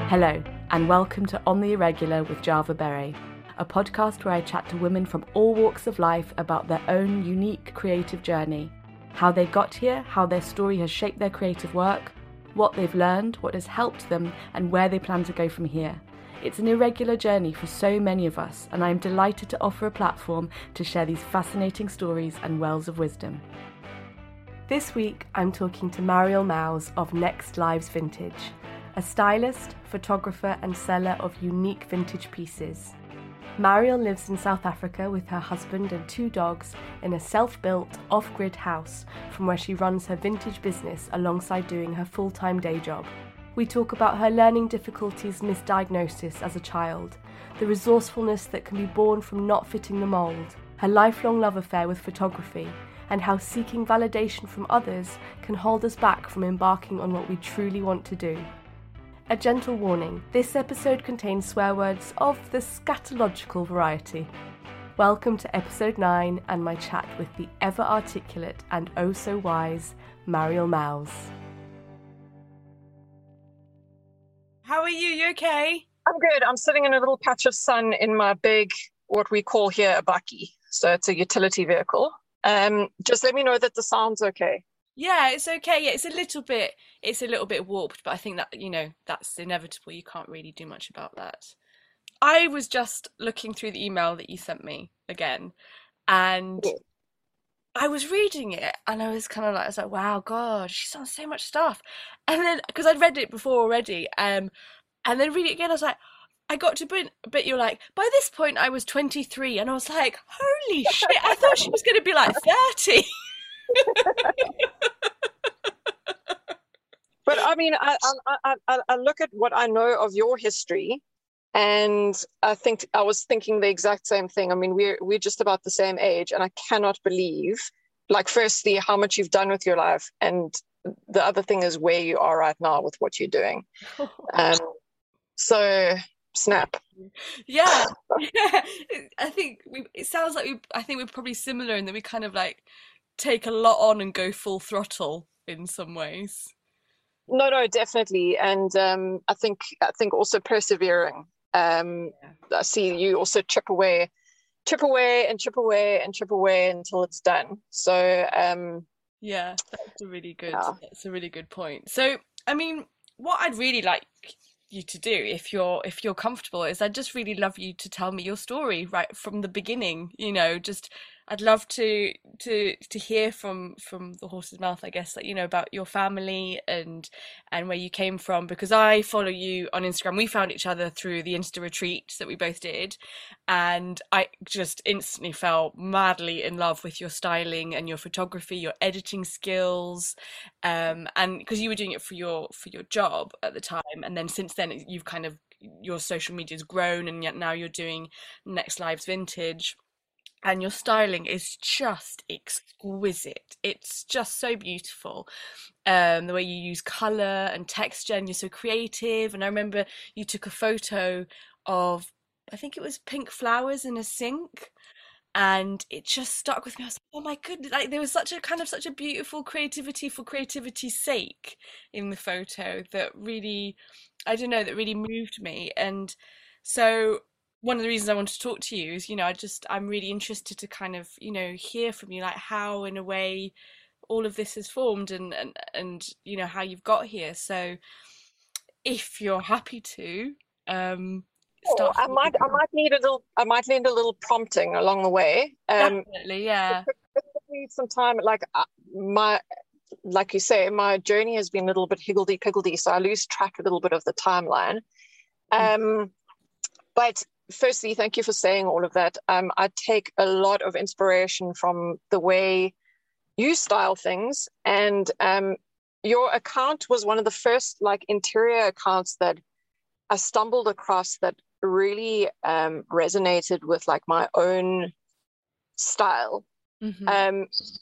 Hello, and welcome to On the Irregular with Java Berry, a podcast where I chat to women from all walks of life about their own unique creative journey, how they got here, how their story has shaped their creative work, what they've learned, what has helped them, and where they plan to go from here. It's an irregular journey for so many of us, and I am delighted to offer a platform to share these fascinating stories and wells of wisdom. This week, I'm talking to Mariel Mowes of Next Lives Vintage, a stylist, photographer and seller of unique vintage pieces. Mariel lives in South Africa with her husband and 2 dogs in a self-built, off-grid house from where she runs her vintage business alongside doing her full-time day job. We talk about her learning difficulties and misdiagnosis as a child, the resourcefulness that can be born from not fitting the mould, her lifelong love affair with photography, and how seeking validation from others can hold us back from embarking on what we truly want to do. A gentle warning, this episode contains swear words of the scatological variety. Welcome to episode 9 and my chat with the ever-articulate and oh-so-wise Mariel Mowes. How are you? You okay? I'm good. I'm sitting in a little patch of sun in my big, what we call here a bakkie. So it's a utility vehicle. Just let me know that the sound's okay. Yeah, it's okay. Yeah, it's a little bit warped, but I think that, that's inevitable. You can't really do much about that. I was just looking through the email that you sent me again, and I was reading it, and I was like, wow, God, she's on so much stuff. And then, because I'd read it before already, and then reading it again, I was like, I got to but you're like, by this point I was 23, and I was like, holy shit, I thought she was going to be like 30. But I mean, I look at what I know of your history, and I think I was thinking the exact same thing. I mean, we're just about the same age, and I cannot believe, like, firstly, how much you've done with your life, and the other thing is where you are right now with what you're doing. So snap. Yeah. I think it sounds like I think we're probably similar in that we kind of like take a lot on and go full throttle in some ways. No, definitely. And I think also persevering. I see you also chip away until it's done. So yeah, that's a really good point. So I mean, what I'd really like you to do, if you're comfortable, is I'd just really love you to tell me your story right from the beginning. Just I'd love to hear from the horse's mouth, I guess, like, about your family and where you came from, because I follow you on Instagram. We found each other through the Insta retreat that we both did, and I just instantly fell madly in love with your styling and your photography, your editing skills, and because you were doing it for your job at the time, and then since then you've kind of, your social media's grown, and yet now you're doing Next Lives Vintage. And your styling is just exquisite. It's just so beautiful. The way you use colour and texture, and you're so creative. And I remember you took a photo of, I think it was pink flowers in a sink, and it just stuck with me. I was like, oh my goodness, like there was such a beautiful creativity for creativity's sake in the photo that really, I don't know, that really moved me. And so one of the reasons I want to talk to you is, I'm really interested to kind of, hear from you, like how, in a way, all of this has formed and how you've got here. So if you're happy to, start. I might need a little prompting along the way. Definitely, yeah. Need some time, like you say, my journey has been a little bit higgledy-piggledy, so I lose track a little bit of the timeline. But firstly, thank you for saying all of that. I take a lot of inspiration from the way you style things, and your account was one of the first interior accounts that I stumbled across that really resonated with my own style. Mm-hmm.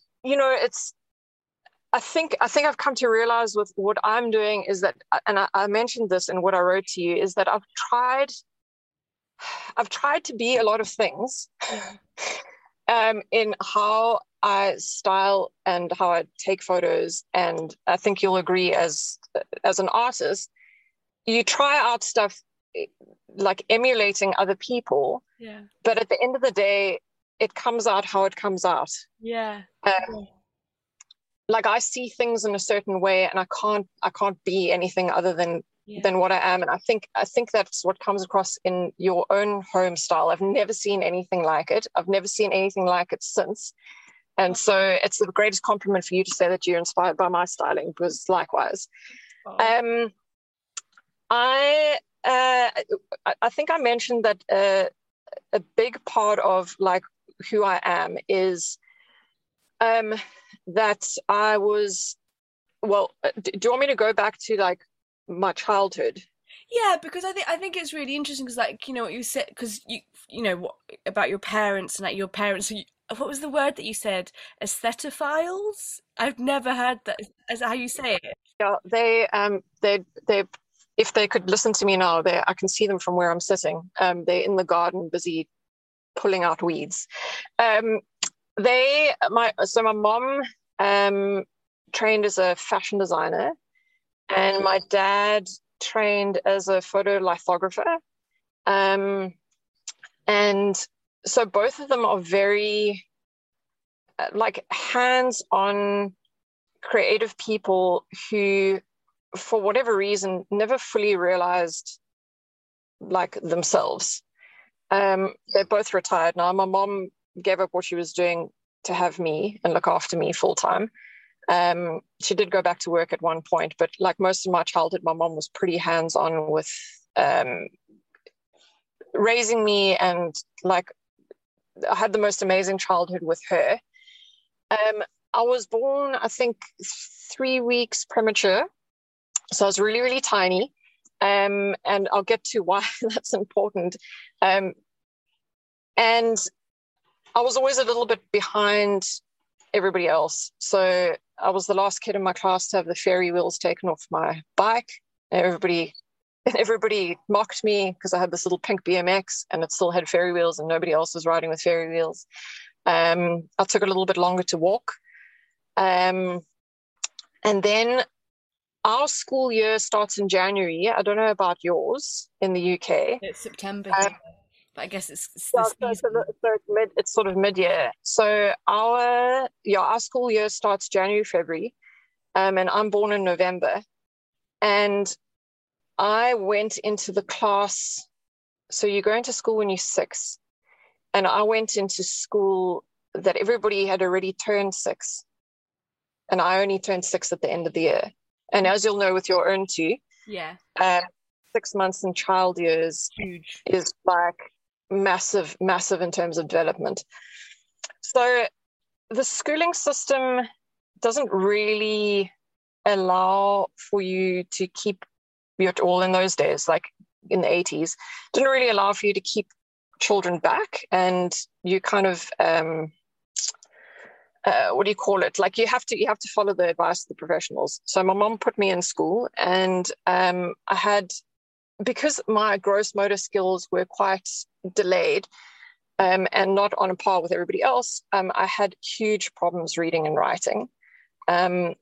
I think I've come to realize with what I'm doing is that, and I mentioned this in what I wrote to you, is that I've tried to be a lot of things in how I style and how I take photos. And I think you'll agree, as an artist, you try out stuff like emulating other people, Yeah. but at the end of the day, it comes out how it comes out. Yeah. Like I see things in a certain way, and I can't be anything other than what I am. And I think that's what comes across in your own home style. I've never seen anything like it. I've never seen anything like it since. And so it's the greatest compliment for you to say that you're inspired by my styling, because likewise. Oh. I think I mentioned that a big part of like who I am is that I was, well, do you want me to go back to like my childhood? Yeah, because I think it's really interesting because, like, you know what you said, because you know what about your parents, and like your parents. What was the word that you said? Aesthetophiles? I've never heard that. Is that how you say it? Yeah, they if they could listen to me now, I can see them from where I'm sitting. They're in the garden, busy pulling out weeds. Um, my mom trained as a fashion designer, and my dad trained as a photolithographer. And so both of them are very like hands-on creative people who, for whatever reason, never fully realized like themselves. They're both retired now. My mom gave up what she was doing to have me and look after me full time. She did go back to work at one point, but like most of my childhood, my mom was pretty hands-on with raising me, and like I had the most amazing childhood with her. I was born, I think, 3 weeks premature, so I was really, really tiny. And I'll get to why that's important. And I was always a little bit behind everybody else. So I was the last kid in my class to have the fairy wheels taken off my bike. Everybody mocked me because I had this little pink BMX and it still had fairy wheels, and nobody else was riding with fairy wheels. I took a little bit longer to walk. And then our school year starts in January. I don't know about yours in the UK. It's September here, but I guess it's the season. It's sort of mid-year. So our school year starts January, February, and I'm born in November. And I went into the class. So you go into school when you're 6, and I went into school that everybody had already turned 6, and I only turned 6 at the end of the year. And as you'll know with your own two, Yeah. 6 months in child years Huge. is like massive, massive in terms of development. So the schooling system doesn't really allow for you to keep all in those days, like in the 80s, didn't really allow for you to keep children back, and you kind of what do you call it? Like you have to follow the advice of the professionals. So my mom put me in school, and I had, because my gross motor skills were quite delayed and not on a par with everybody else, I had huge problems reading and writing. I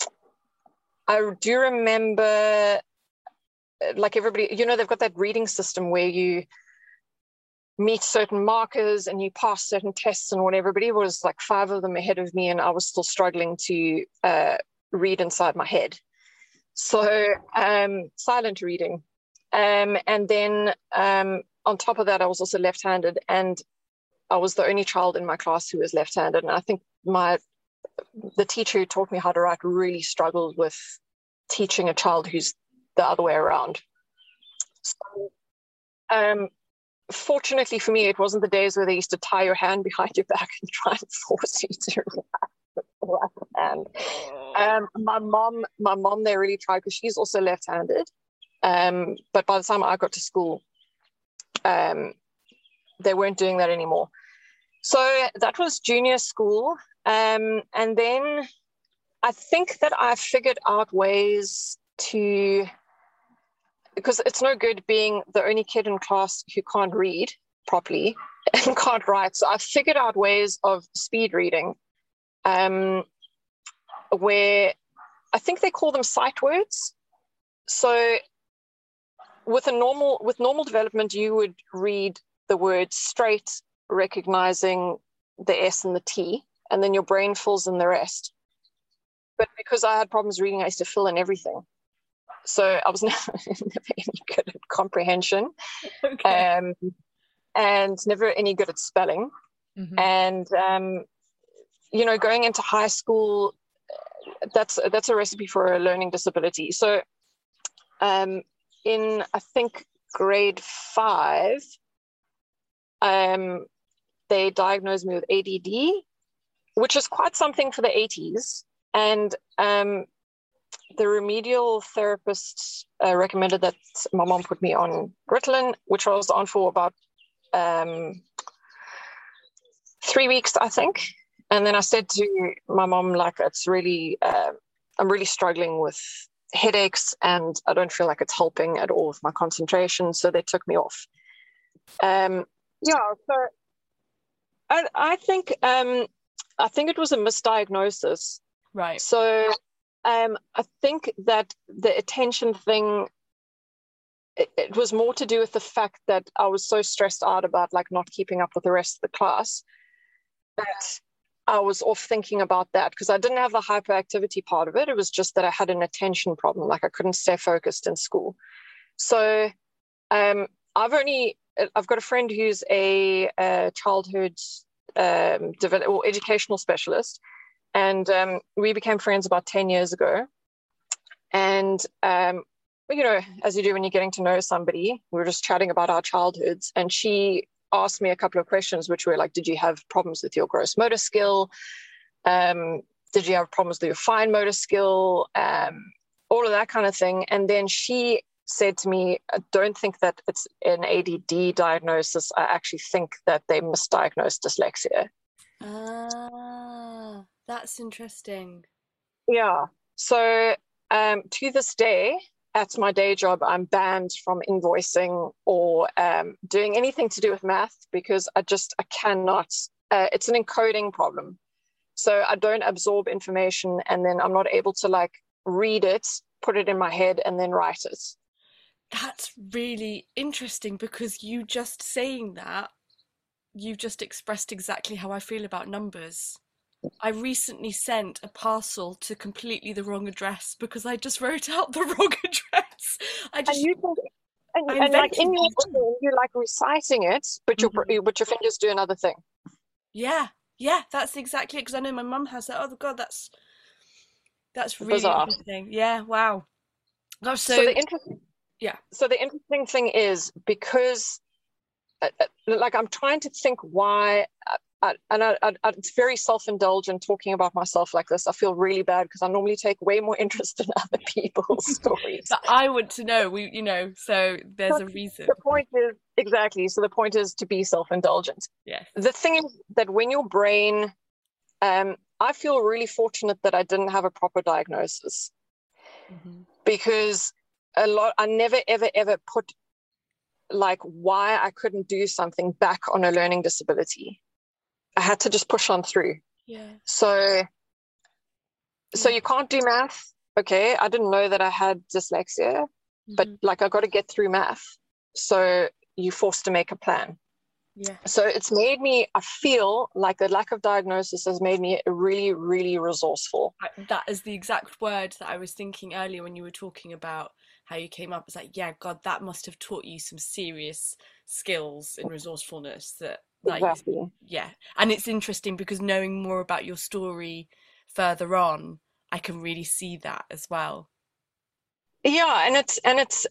do remember, like everybody, you know, they've got that reading system where you meet certain markers and you pass certain tests and whatever. Everybody was like 5 of them ahead of me, and I was still struggling to read inside my head. So silent reading. And then on top of that, I was also left-handed, and I was the only child in my class who was left-handed. And I think the teacher who taught me how to write really struggled with teaching a child who's the other way around. So, fortunately for me, it wasn't the days where they used to tie your hand behind your back and try and force you to write hand. My mom, they really tried, because she's also left-handed. But by the time I got to school, they weren't doing that anymore. So that was junior school. And then I think that I figured out ways to, because it's no good being the only kid in class who can't read properly and can't write. So I figured out ways of speed reading, where I think they call them sight words. So with normal development, you would read the word straight, recognizing the S and the T, and then your brain fills in the rest. But because I had problems reading, I used to fill in everything. So I was never any good at comprehension, Okay. and never any good at spelling. Mm-hmm. And going into high school, that's a recipe for a learning disability. So in, I think, grade 5, they diagnosed me with ADD, which is quite something for the 80s. And the remedial therapist recommended that my mom put me on Ritalin, which I was on for about 3 weeks, I think. And then I said to my mom, like, it's really, I'm really struggling with headaches and I don't feel like it's helping at all with my concentration. So they took me off. So I think it was a misdiagnosis. Right. So I think that the attention thing, it was more to do with the fact that I was so stressed out about like not keeping up with the rest of the class that I was off thinking about that, because I didn't have the hyperactivity part of it. It was just that I had an attention problem, like I couldn't stay focused in school. So I've got a friend who's a childhood educational specialist, and we became friends about 10 years ago. And as you do when you're getting to know somebody, we were just chatting about our childhoods, and she asked me a couple of questions, which were like, did you have problems with your gross motor skill? Did you have problems with your fine motor skill? All of that kind of thing. And then she said to me, I don't think that it's an ADD diagnosis. I actually think that they misdiagnosed dyslexia. Ah, that's interesting. Yeah. So to this day, at my day job, I'm banned from invoicing or doing anything to do with math, because I cannot. It's an encoding problem. So I don't absorb information, and then I'm not able to like read it, put it in my head, and then write it. That's really interesting, because you just saying that, you've just expressed exactly how I feel about numbers. I recently sent a parcel to completely the wrong address because I just wrote out the wrong address. And you can, I and like invented in your that. brain, you're like reciting it, but your fingers do another thing. Yeah, yeah, that's exactly it. Because I know my mum has that. Oh God, that's really Bizarre. interesting. Yeah, wow. Gosh, So so the interesting, yeah, so the interesting thing is, because like I'm trying to think why, it's very self-indulgent talking about myself like this. I feel really bad because I normally take way more interest in other people's stories. but I want to know. So there's a reason. The point is, exactly. So the point is to be self-indulgent. Yeah. The thing is that when your brain, I feel really fortunate that I didn't have a proper diagnosis, because I never, ever, ever put like why I couldn't do something back on a learning disability. I had to just push on through. Yeah. So you can't do math. Okay. I didn't know that I had dyslexia, but like I got to get through math. So you're forced to make a plan. Yeah. So it's made me, I feel like the lack of diagnosis has made me really, really resourceful. That is the exact word that I was thinking earlier when you were talking about how you came up. It's like, yeah, God, that must have taught you some serious skills in resourcefulness that, like, Exactly. yeah. And it's interesting because knowing more about your story further on, I can really see that as well. Yeah, and it's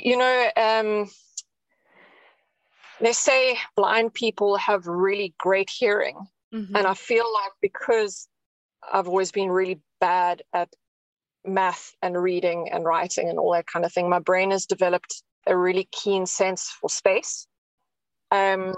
they say blind people have really great hearing. And I feel like because I've always been really bad at math and reading and writing and all that kind of thing, my brain has developed a really keen sense for space. And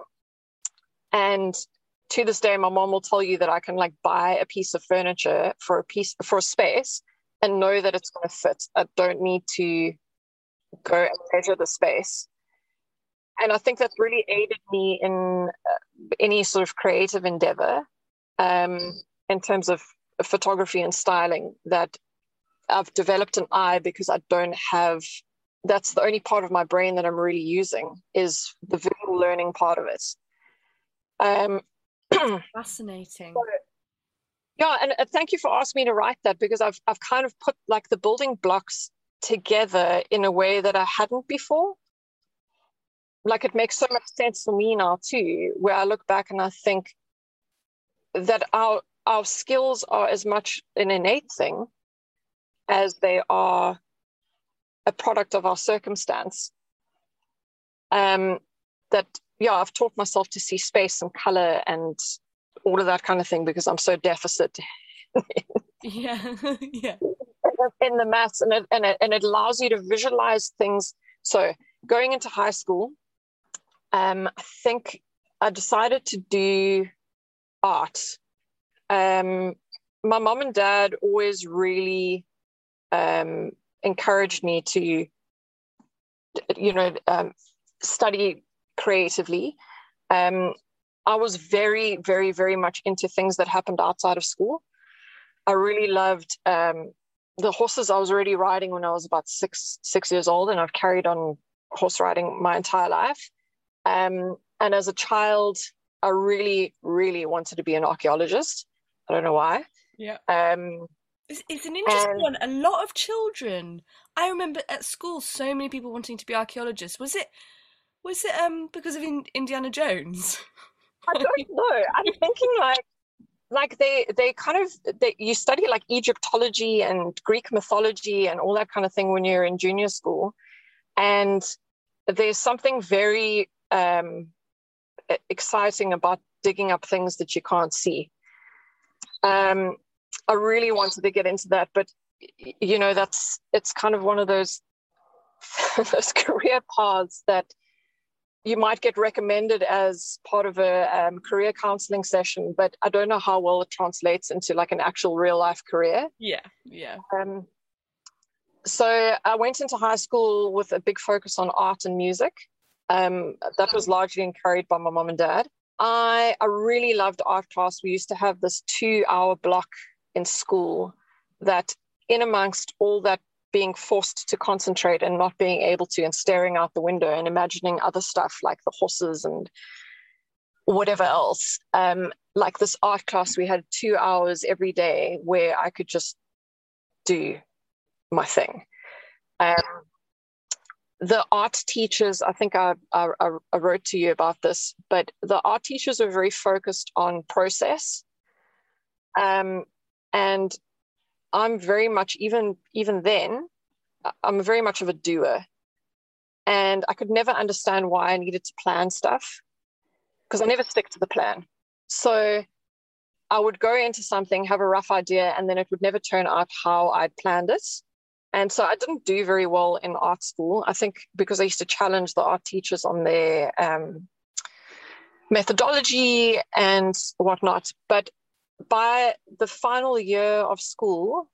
to this day, my mom will tell you that I can like buy a piece of furniture for a space and know that it's going to fit. I don't need to go and measure the space. And I think that's really aided me in any sort of creative endeavor, in terms of photography and styling, that I've developed an eye because I don't have that's the only part of my brain that I'm really using, is the visual learning part of it. Um, Fascinating. yeah, and thank you for asking me to write that, because I've kind of put like the building blocks together in a way that I hadn't before. Like it makes so much sense for me now too, where I look back and I think that our skills are as much an innate thing as they are a product of our circumstance. That, yeah, I've taught myself to see space and color and all of that kind of thing because I'm so deficit Yeah. Yeah. in the maths, and it allows you to visualize things. So going into high school, I think I decided to do art. My mom and dad always really encouraged me to, study creatively. I was very, very, very much into things that happened outside of school. I really loved the horses. I was already riding when I was about six years old, and I've carried on horse riding my entire life. And as a child, I really, really wanted to be an archaeologist. I don't know why. Yeah. Um, It's an interesting and one. A lot of children. I remember at school so many people wanting to be archaeologists. Was it because of Indiana Jones? I don't know. I'm thinking like they kind of you study like Egyptology and Greek mythology and all that kind of thing when you're in junior school, and there's something very exciting about digging up things that you can't see. I really wanted to get into that, but it's kind of one of those those career paths that you might get recommended as part of a career counseling session, but I don't know how well it translates into like an actual real life career. Yeah, yeah. So I went into high school with a big focus on art and music. That was largely encouraged by my mom and dad. I really loved art class. We used to have this 2-hour block in school that, in amongst all that being forced to concentrate and not being able to, and staring out the window and imagining other stuff like the horses and whatever else, like this art class, we had 2 hours every day where I could just do my thing. The art teachers, I think I wrote to you about this, but the art teachers are very focused on process. And I'm very much, even then, I'm very much of a doer. And I could never understand why I needed to plan stuff, because I never stick to the plan. So I would go into something, have a rough idea, and then it would never turn out how I'd planned it. And so I didn't do very well in art school, I think, because I used to challenge the art teachers on their methodology and whatnot. But by the final year of school,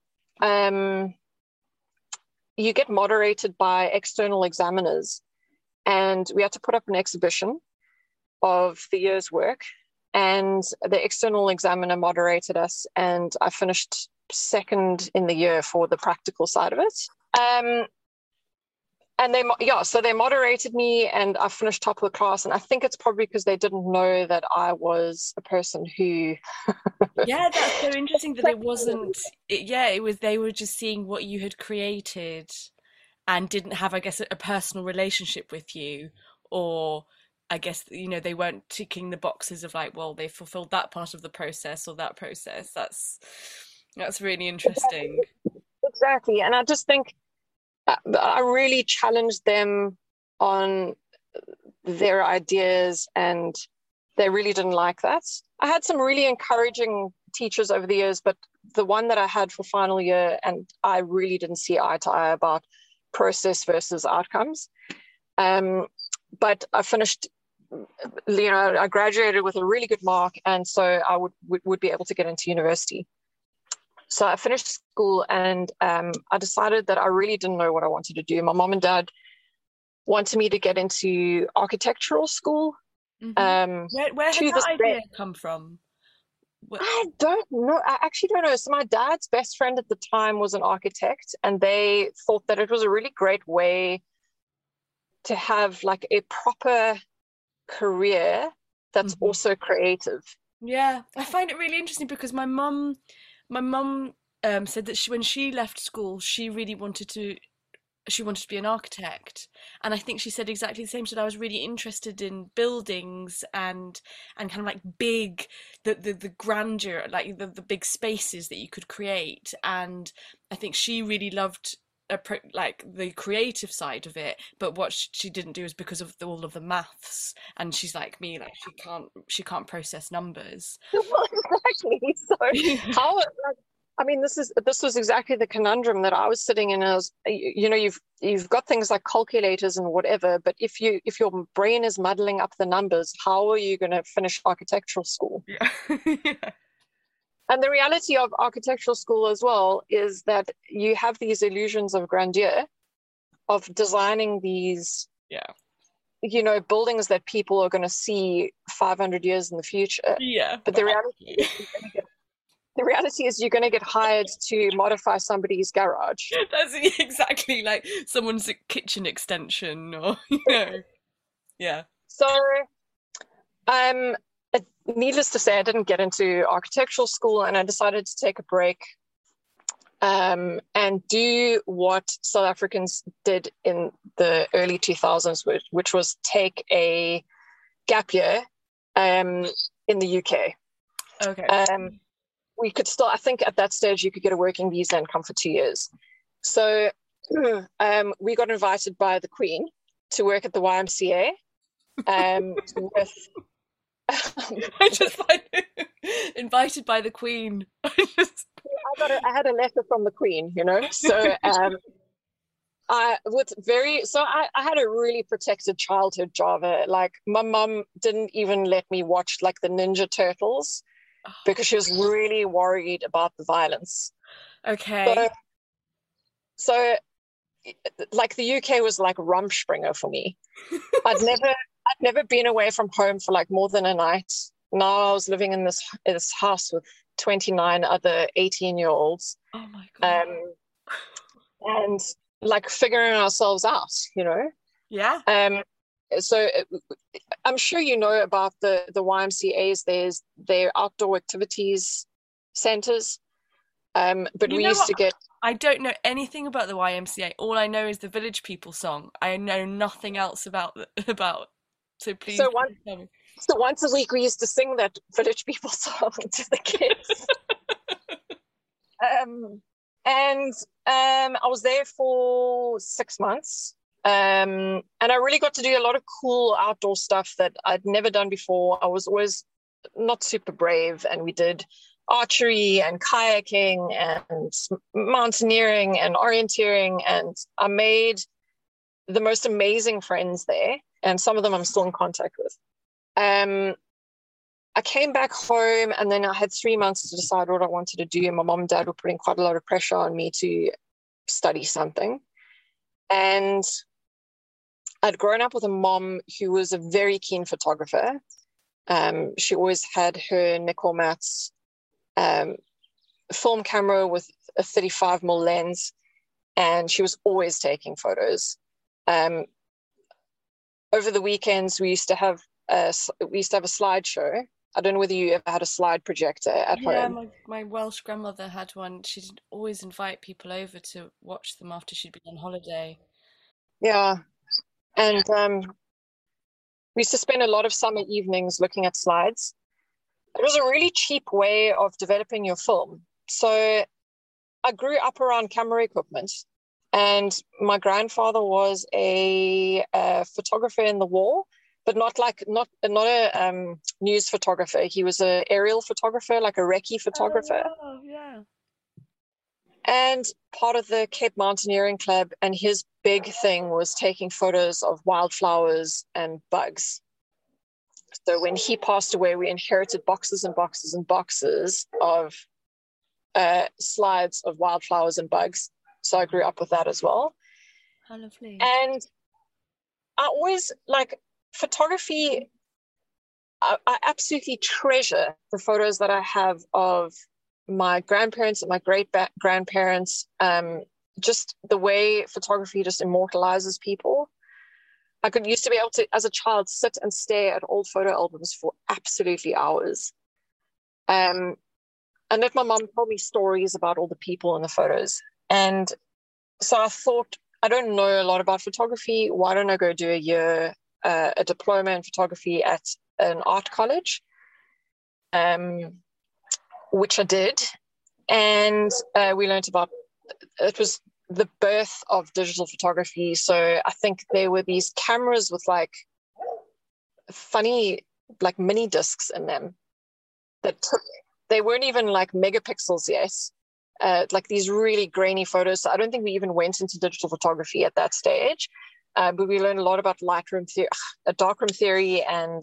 you get moderated by external examiners. And we had to put up an exhibition of the year's work. And the external examiner moderated us, and I finished second in the year for the practical side of it. And so they moderated me, and I finished top of the class. And I think it's probably because they didn't know that I was a person who. Yeah, that's so interesting that it wasn't. It was. They were just seeing what you had created, and didn't have, I guess, a personal relationship with you, or I guess they weren't ticking the boxes of like, well, they fulfilled that part of the process or that process. That's really interesting. Exactly, and I just think I really challenged them on their ideas, and they really didn't like that. I had some really encouraging teachers over the years, but the one that I had for final year, and I really didn't see eye to eye about process versus outcomes. But I finished, I graduated with a really good mark, and so I would be able to get into university. So I finished school, and I decided that I really didn't know what I wanted to do. My mom and dad wanted me to get into architectural school. Mm-hmm. Where had that idea come from? I don't know. I actually don't know. So my dad's best friend at the time was an architect, and they thought that it was a really great way to have like a proper career that's also creative. Yeah, I find it really interesting because my mum said that when she left school, she wanted to be an architect, and I think she said exactly the same. So I was really interested in buildings and kind of like big, the grandeur, like the big spaces that you could create. And I think she really loved like the creative side of it, but what she didn't do is because of all of the maths, and she's like me, like she can't process numbers. Well, exactly. So how, I mean, this was exactly the conundrum that I was sitting in. As you know, you've got things like calculators and whatever, but if your brain is muddling up the numbers, how are you going to finish architectural school? Yeah. Yeah. And the reality of architectural school as well is that you have these illusions of grandeur, of designing these, Yeah. you know, buildings that people are going to see 500 years in the future. Yeah. But the reality is you're going to get hired to modify somebody's garage. That's exactly like someone's kitchen extension, or yeah. So, um, needless to say, I didn't get into architectural school, and I decided to take a break, and do what South Africans did in the early 2000s, which was take a gap year, in the UK. Okay. We could still, I think at that stage, you could get a working visa and come for 2 years. So we got invited by the Queen to work at the YMCA, with I just find invited by the Queen. I had a letter from the Queen, you know. So I had a really protected childhood, Java. Like my mum didn't even let me watch like the Ninja Turtles because she was really worried about the violence. Okay. So like the UK was like Rumspringa for me. I'd never been away from home for like more than a night. Now I was living in this house with 29 other 18-year-olds. Oh my God. And like figuring ourselves out, you know? Yeah. So I'm sure you know about the YMCAs. Their outdoor activities centers. But we used to get. I don't know anything about the YMCA. All I know is the Village People song. I know nothing else about. So please tell me. So once a week we used to sing that Village People song to the kids. And I was there for 6 months. And I really got to do a lot of cool outdoor stuff that I'd never done before. I was always not super brave, and we did archery and kayaking and mountaineering and orienteering, and I made the most amazing friends there, and some of them I'm still in contact with. I came back home, and then I had 3 months to decide what I wanted to do, and my mom and dad were putting quite a lot of pressure on me to study something. And I'd grown up with a mom who was a very keen photographer. She always had her Nikormats film camera with a 35mm lens, and she was always taking photos. Over the weekends, we used to have a slideshow. I don't know whether you ever had a slide projector at home. Yeah, my Welsh grandmother had one. She'd always invite people over to watch them after she'd been on holiday. Yeah, and we used to spend a lot of summer evenings looking at slides. It was a really cheap way of developing your film. So I grew up around camera equipment, and my grandfather was a photographer in the war, but not a news photographer. He was an aerial photographer, like a recce photographer. Oh, yeah. And part of the Cape Mountaineering Club, and his big thing was taking photos of wildflowers and bugs. So when he passed away, we inherited boxes and boxes and boxes of slides of wildflowers and bugs. So I grew up with that as well. How lovely. And I always, like, photography, I absolutely treasure the photos that I have of my grandparents and my great-grandparents. Just the way photography just immortalizes people. I could used to be able to, as a child, sit and stare at old photo albums for absolutely hours. And let my mom tell me stories about all the people in the photos. And so I thought, I don't know a lot about photography. Why don't I go do a diploma in photography at an art college, which I did. And we learned about, it was the birth of digital photography. So I think there were these cameras with like funny, like mini discs in them that took, they weren't even like megapixels yet. Like these really grainy photos. So I don't think we even went into digital photography at that stage. But we learned a lot about Lightroom theory, darkroom theory, and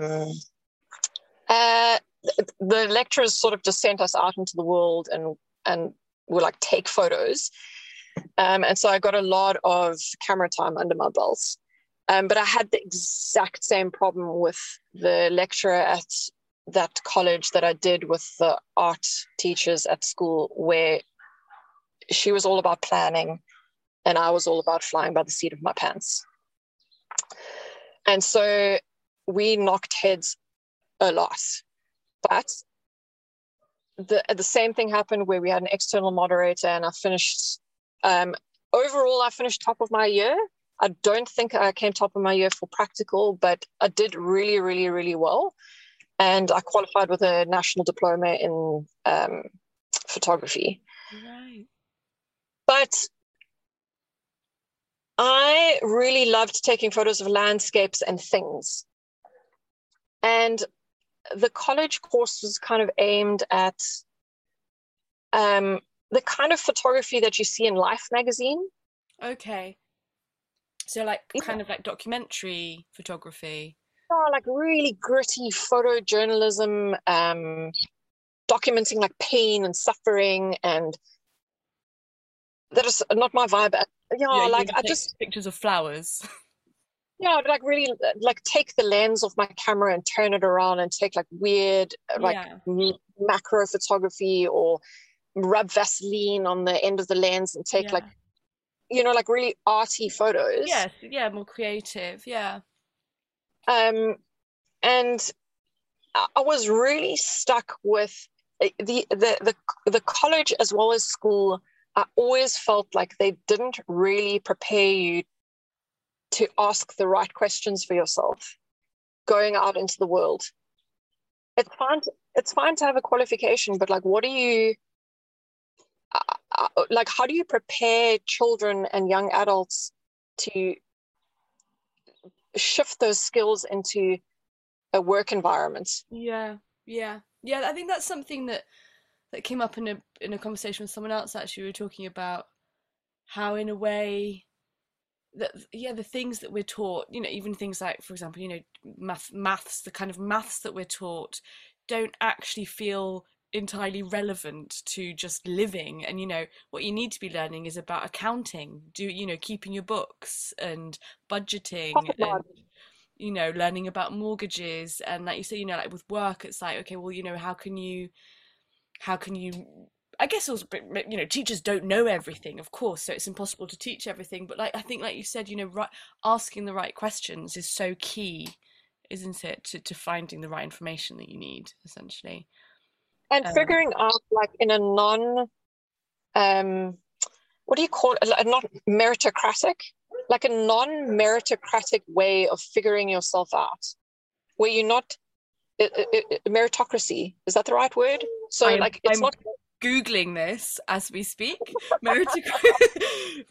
the lecturers sort of just sent us out into the world and were like, take photos. And so I got a lot of camera time under my belt. But I had the exact same problem with the lecturer at that college that I did with the art teachers at school, where she was all about planning and I was all about flying by the seat of my pants. And so we knocked heads a lot. But the same thing happened where we had an external moderator, and I finished, overall, I finished top of my year. I don't think I came top of my year for practical, but I did really, really, really well. And I qualified with a national diploma in photography. Right. But I really loved taking photos of landscapes and things. And the college course was kind of aimed at the kind of photography that you see in Life magazine. Okay. So like kind of like documentary photography. Oh, like really gritty photojournalism, documenting like pain and suffering, and that is not my vibe. Yeah, like I just pictures of flowers. Yeah, like really like take the lens off my camera and turn it around and take like weird like macro photography, or rub Vaseline on the end of the lens and take like, you know, like really arty photos. Yes, yeah, more creative, yeah. And I was really stuck with the college as well as school. I always felt like they didn't really prepare you to ask the right questions for yourself going out into the world. It's fine to have a qualification, but like, what do you like? How do you prepare children and young adults to shift those skills into a work environment? Yeah. I think that's something that came up in a conversation with someone else. Actually, we were talking about how, in a way, that the things that we're taught, you know, even things like, for example, you know, maths, the kind of maths that we're taught don't actually feel entirely relevant to just living. And, you know, what you need to be learning is about accounting, you know, keeping your books and budgeting and, you know, learning about mortgages. And like you say, you know, like with work, it's like, okay, well, you know, how can you I guess also, you know, teachers don't know everything, of course, so it's impossible to teach everything. But like I think, like you said, you know, asking the right questions is so key, isn't it, to finding the right information that you need, essentially. And figuring out, like, in a non, what do you call it? Not meritocratic, like a non-meritocratic way of figuring yourself out, where you're not meritocracy. Is that the right word? So, like, it's not. Googling this as we speak. Meritocracy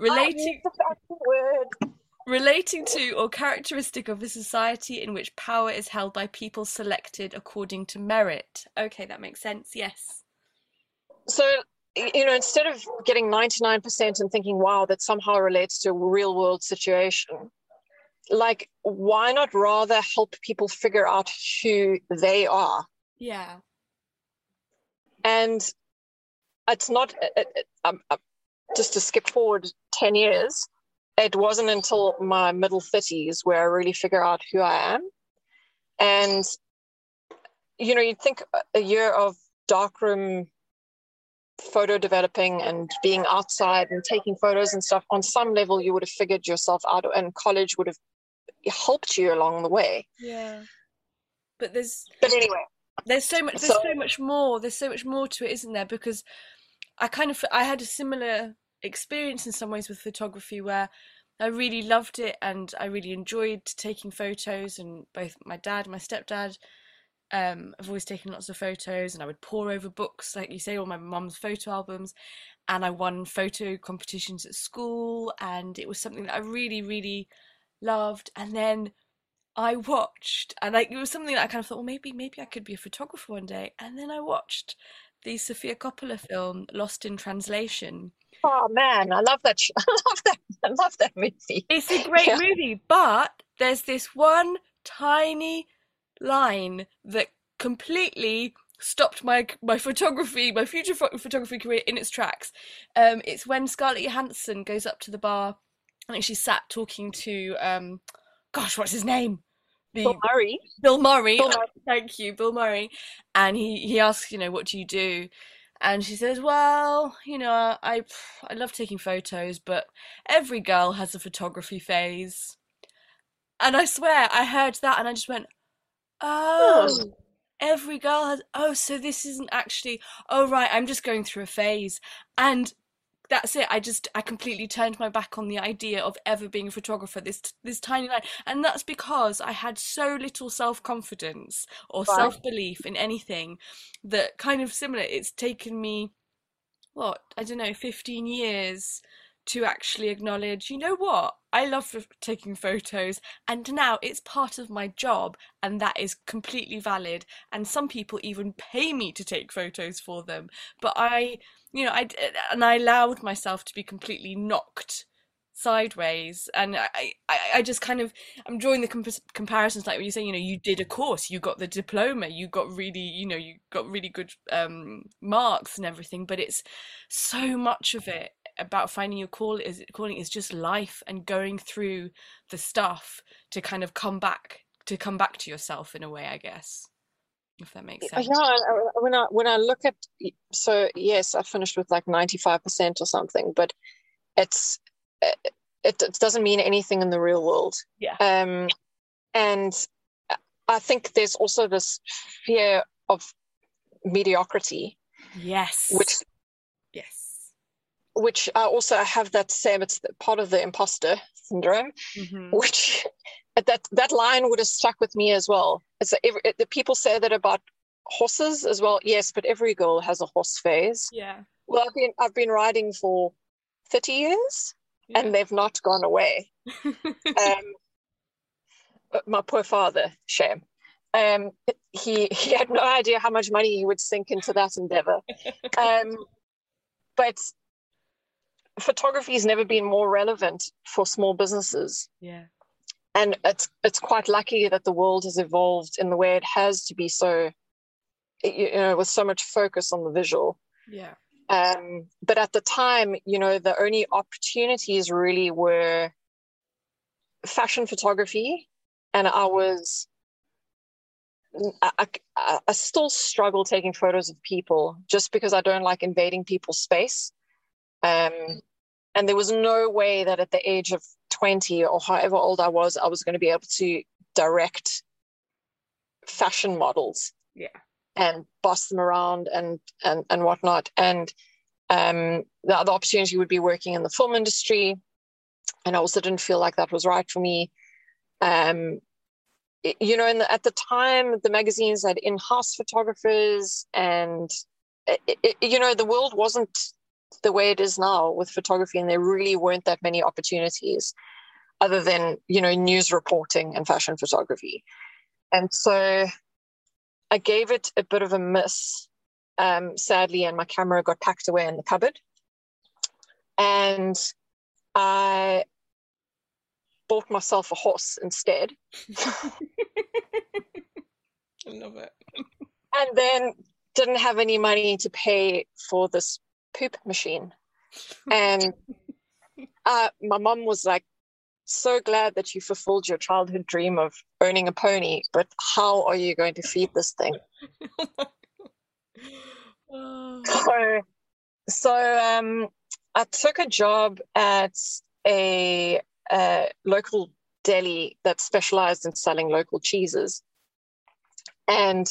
relating to or characteristic of a society in which power is held by people selected according to merit. Okay, that makes sense. Yes. So, you know, instead of getting 99% and thinking, wow, that somehow relates to a real world situation, like, why not rather help people figure out who they are? Yeah. And it's not, just to skip forward 10 years, it wasn't until my middle 30s where I really figure out who I am. And, you know, you'd think a year of darkroom photo developing and being outside and taking photos and stuff, on some level you would have figured yourself out, and college would have helped you along the way. Yeah. But anyway, there's so much more. There's so much more to it, isn't there? Because I had a similar experience in some ways with photography where I really loved it and I really enjoyed taking photos, and both my dad and my stepdad, I've always taken lots of photos, and I would pore over books, like you say, all my mum's photo albums, and I won photo competitions at school, and it was something that I really, really loved. And then I watched, and it was something that I kind of thought, well, maybe I could be a photographer one day. And then I watched the Sofia Coppola film Lost in Translation. Oh man, I love that. I love that movie. It's a great movie, but there's this one tiny line that completely stopped my future photography career in its tracks. It's when Scarlett Johansson goes up to the bar, and she's sat talking to gosh, what's his name? Bill Murray. Bill Murray. Thank you, Bill Murray. And he asks, what do you do? And she says, well, I love taking photos, but every girl has a photography phase. And I swear, I heard that and I just went, oh, every girl has, oh, so this isn't actually, oh, right, I'm just going through a phase. And that's it. I completely turned my back on the idea of ever being a photographer, this tiny line. And that's because I had so little self-confidence or self-belief in anything that kind of similar. It's taken me, 15 years to actually acknowledge, what? I love taking photos, and now it's part of my job, and that is completely valid. And some people even pay me to take photos for them. But I allowed myself to be completely knocked sideways, and I just kind of, I'm drawing the comparisons, like when you say, you did a course, you got the diploma, you got really good marks and everything, but it's so much of it about finding your calling is just life and going through the stuff to kind of come back to yourself in a way, I guess, if that makes sense. Yeah, when I look at, so yes, I finished with like 95% or something, but it doesn't mean anything in the real world. Yeah. And I think there's also this fear of mediocrity. Yes. Which I also have that same, it's part of the imposter syndrome, which that line would have stuck with me as well. The people say that about horses as well. Yes, but every girl has a horse phase. Yeah. Well, I've been riding for 30 years, and they've not gone away. My poor father, shame. He had no idea how much money he would sink into that endeavor. But photography has never been more relevant for small businesses. Yeah. And it's quite lucky that the world has evolved in the way it has to be, so, with so much focus on the visual. Yeah. But at the time, the only opportunities really were fashion photography, and I still struggle taking photos of people just because I don't like invading people's space. And there was no way that at the age of 20 or however old I was going to be able to direct fashion models. Yeah. And boss them around and whatnot. And the other opportunity would be working in the film industry. And I also didn't feel like that was right for me. At the time, the magazines had in-house photographers, and, the world wasn't the way it is now with photography, and there really weren't that many opportunities other than, news reporting and fashion photography. And so I gave it a bit of a miss, sadly, and my camera got packed away in the cupboard. And I bought myself a horse instead. I love it. And then didn't have any money to pay for this poop machine. And my mum was like, so glad that you fulfilled your childhood dream of owning a pony, but how are you going to feed this thing? So I took a job at a local deli that specialized in selling local cheeses. And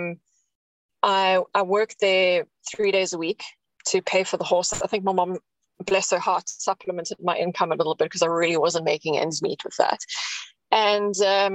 I worked there 3 days a week to pay for the horse. I think my mom, bless her heart, supplemented my income a little bit because I really wasn't making ends meet with that. And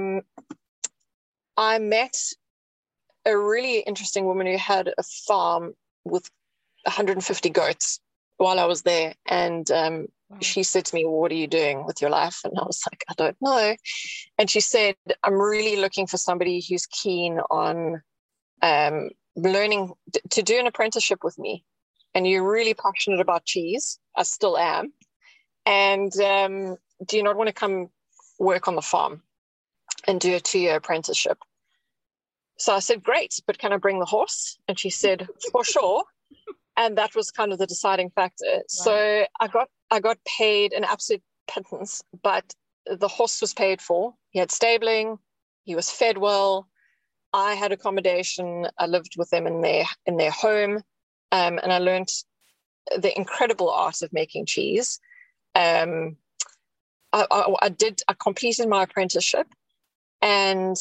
I met a really interesting woman who had a farm with 150 goats while I was there. And she said to me, well, what are you doing with your life? And I was like, I don't know. And she said, I'm really looking for somebody who's keen on learning to do an apprenticeship with me. And you're really passionate about cheese. I still am. And do you not want to come work on the farm and do a 2-year apprenticeship? So I said, great, but can I bring the horse? And she said, for sure. And that was kind of the deciding factor. Right. So I got paid an absolute pittance, but the horse was paid for. He had stabling. He was fed well. I had accommodation. I lived with them in their home, and I learned the incredible art of making cheese. I completed my apprenticeship, and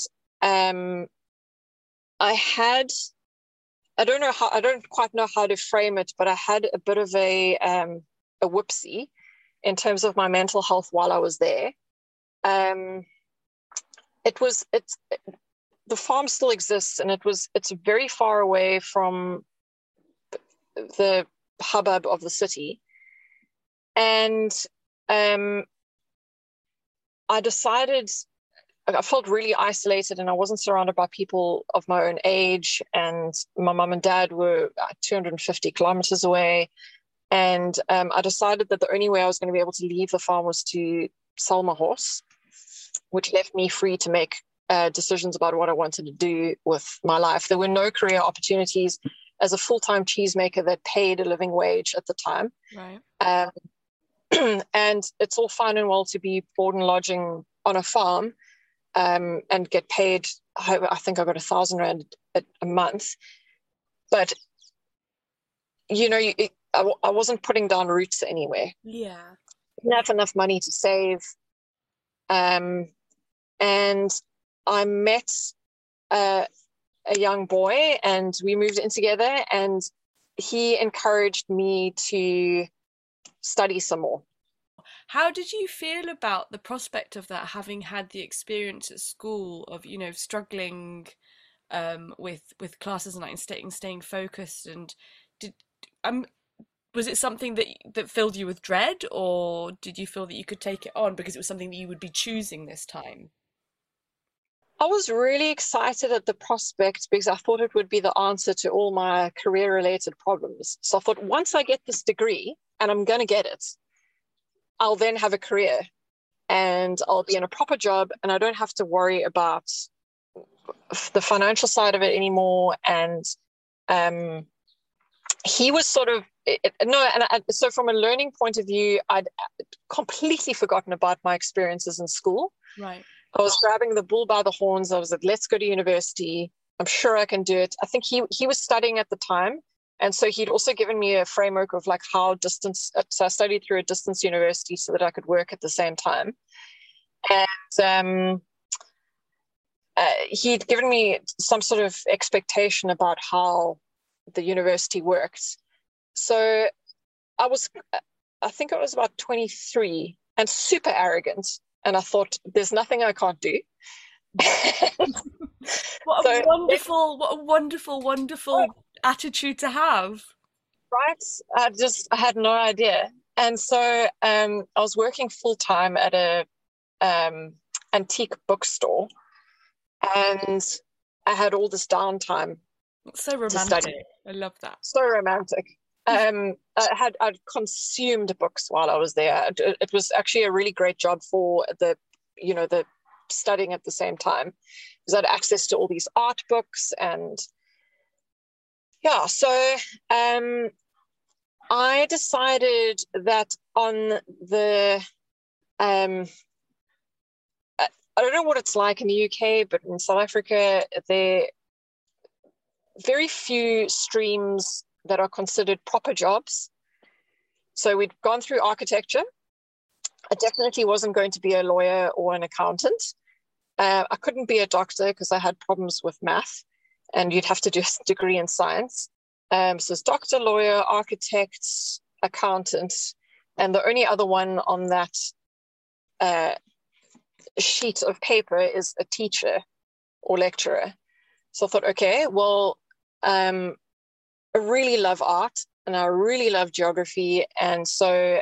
I don't quite know how to frame it, but I had a bit of a whoopsie in terms of my mental health while I was there. The farm still exists, and it's very far away from the hubbub of the city. And I felt really isolated, and I wasn't surrounded by people of my own age. And my mum and dad were 250 kilometers away. And I decided that the only way I was going to be able to leave the farm was to sell my horse, which left me free to make decisions about what I wanted to do with my life. There were no career opportunities as a full-time cheesemaker that paid a living wage at the time. Right. And it's all fine and well to be board and lodging on a farm and get paid. I think I got 1,000 rand a month, but I wasn't putting down roots anywhere. Yeah, I didn't have enough money to save, and I met a young boy, and we moved in together, and he encouraged me to study some more. How did you feel about the prospect of that, having had the experience at school of, struggling with classes and staying focused? And was it something that filled you with dread, or did you feel that you could take it on because it was something that you would be choosing this time? I was really excited at the prospect because I thought it would be the answer to all my career-related problems. So I thought, once I get this degree, and I'm going to get it, I'll then have a career and I'll be in a proper job, and I don't have to worry about the financial side of it anymore. And he was sort of, so from a learning point of view, I'd completely forgotten about my experiences in school. Right. I was grabbing the bull by the horns. I was like, let's go to university. I'm sure I can do it. I think he was studying at the time. And so he'd also given me a framework of like how distance. So I studied through a distance university so that I could work at the same time. And he'd given me some sort of expectation about how the university worked. So I think I was about 23 and super arrogant. And I thought, there's nothing I can't do. What a wonderful attitude to have. Right. I had no idea. And so I was working full time at a antique bookstore, and I had all this downtime. It's so romantic. I love that. So romantic. I'd consumed books while I was there. It was actually a really great job for the studying at the same time, because I had access to all these art books. And yeah, so I decided that on the I don't know what it's like in the UK, but in South Africa, there are very few streams that are considered proper jobs. So we'd gone through architecture, I definitely wasn't going to be a lawyer or an accountant. I couldn't be a doctor because I had problems with math, and you'd have to do a degree in science. So it's doctor, lawyer, architect, accountant, and the only other one on that sheet of paper is a teacher or lecturer. So I thought, okay, well, I really love art and I really love geography. And so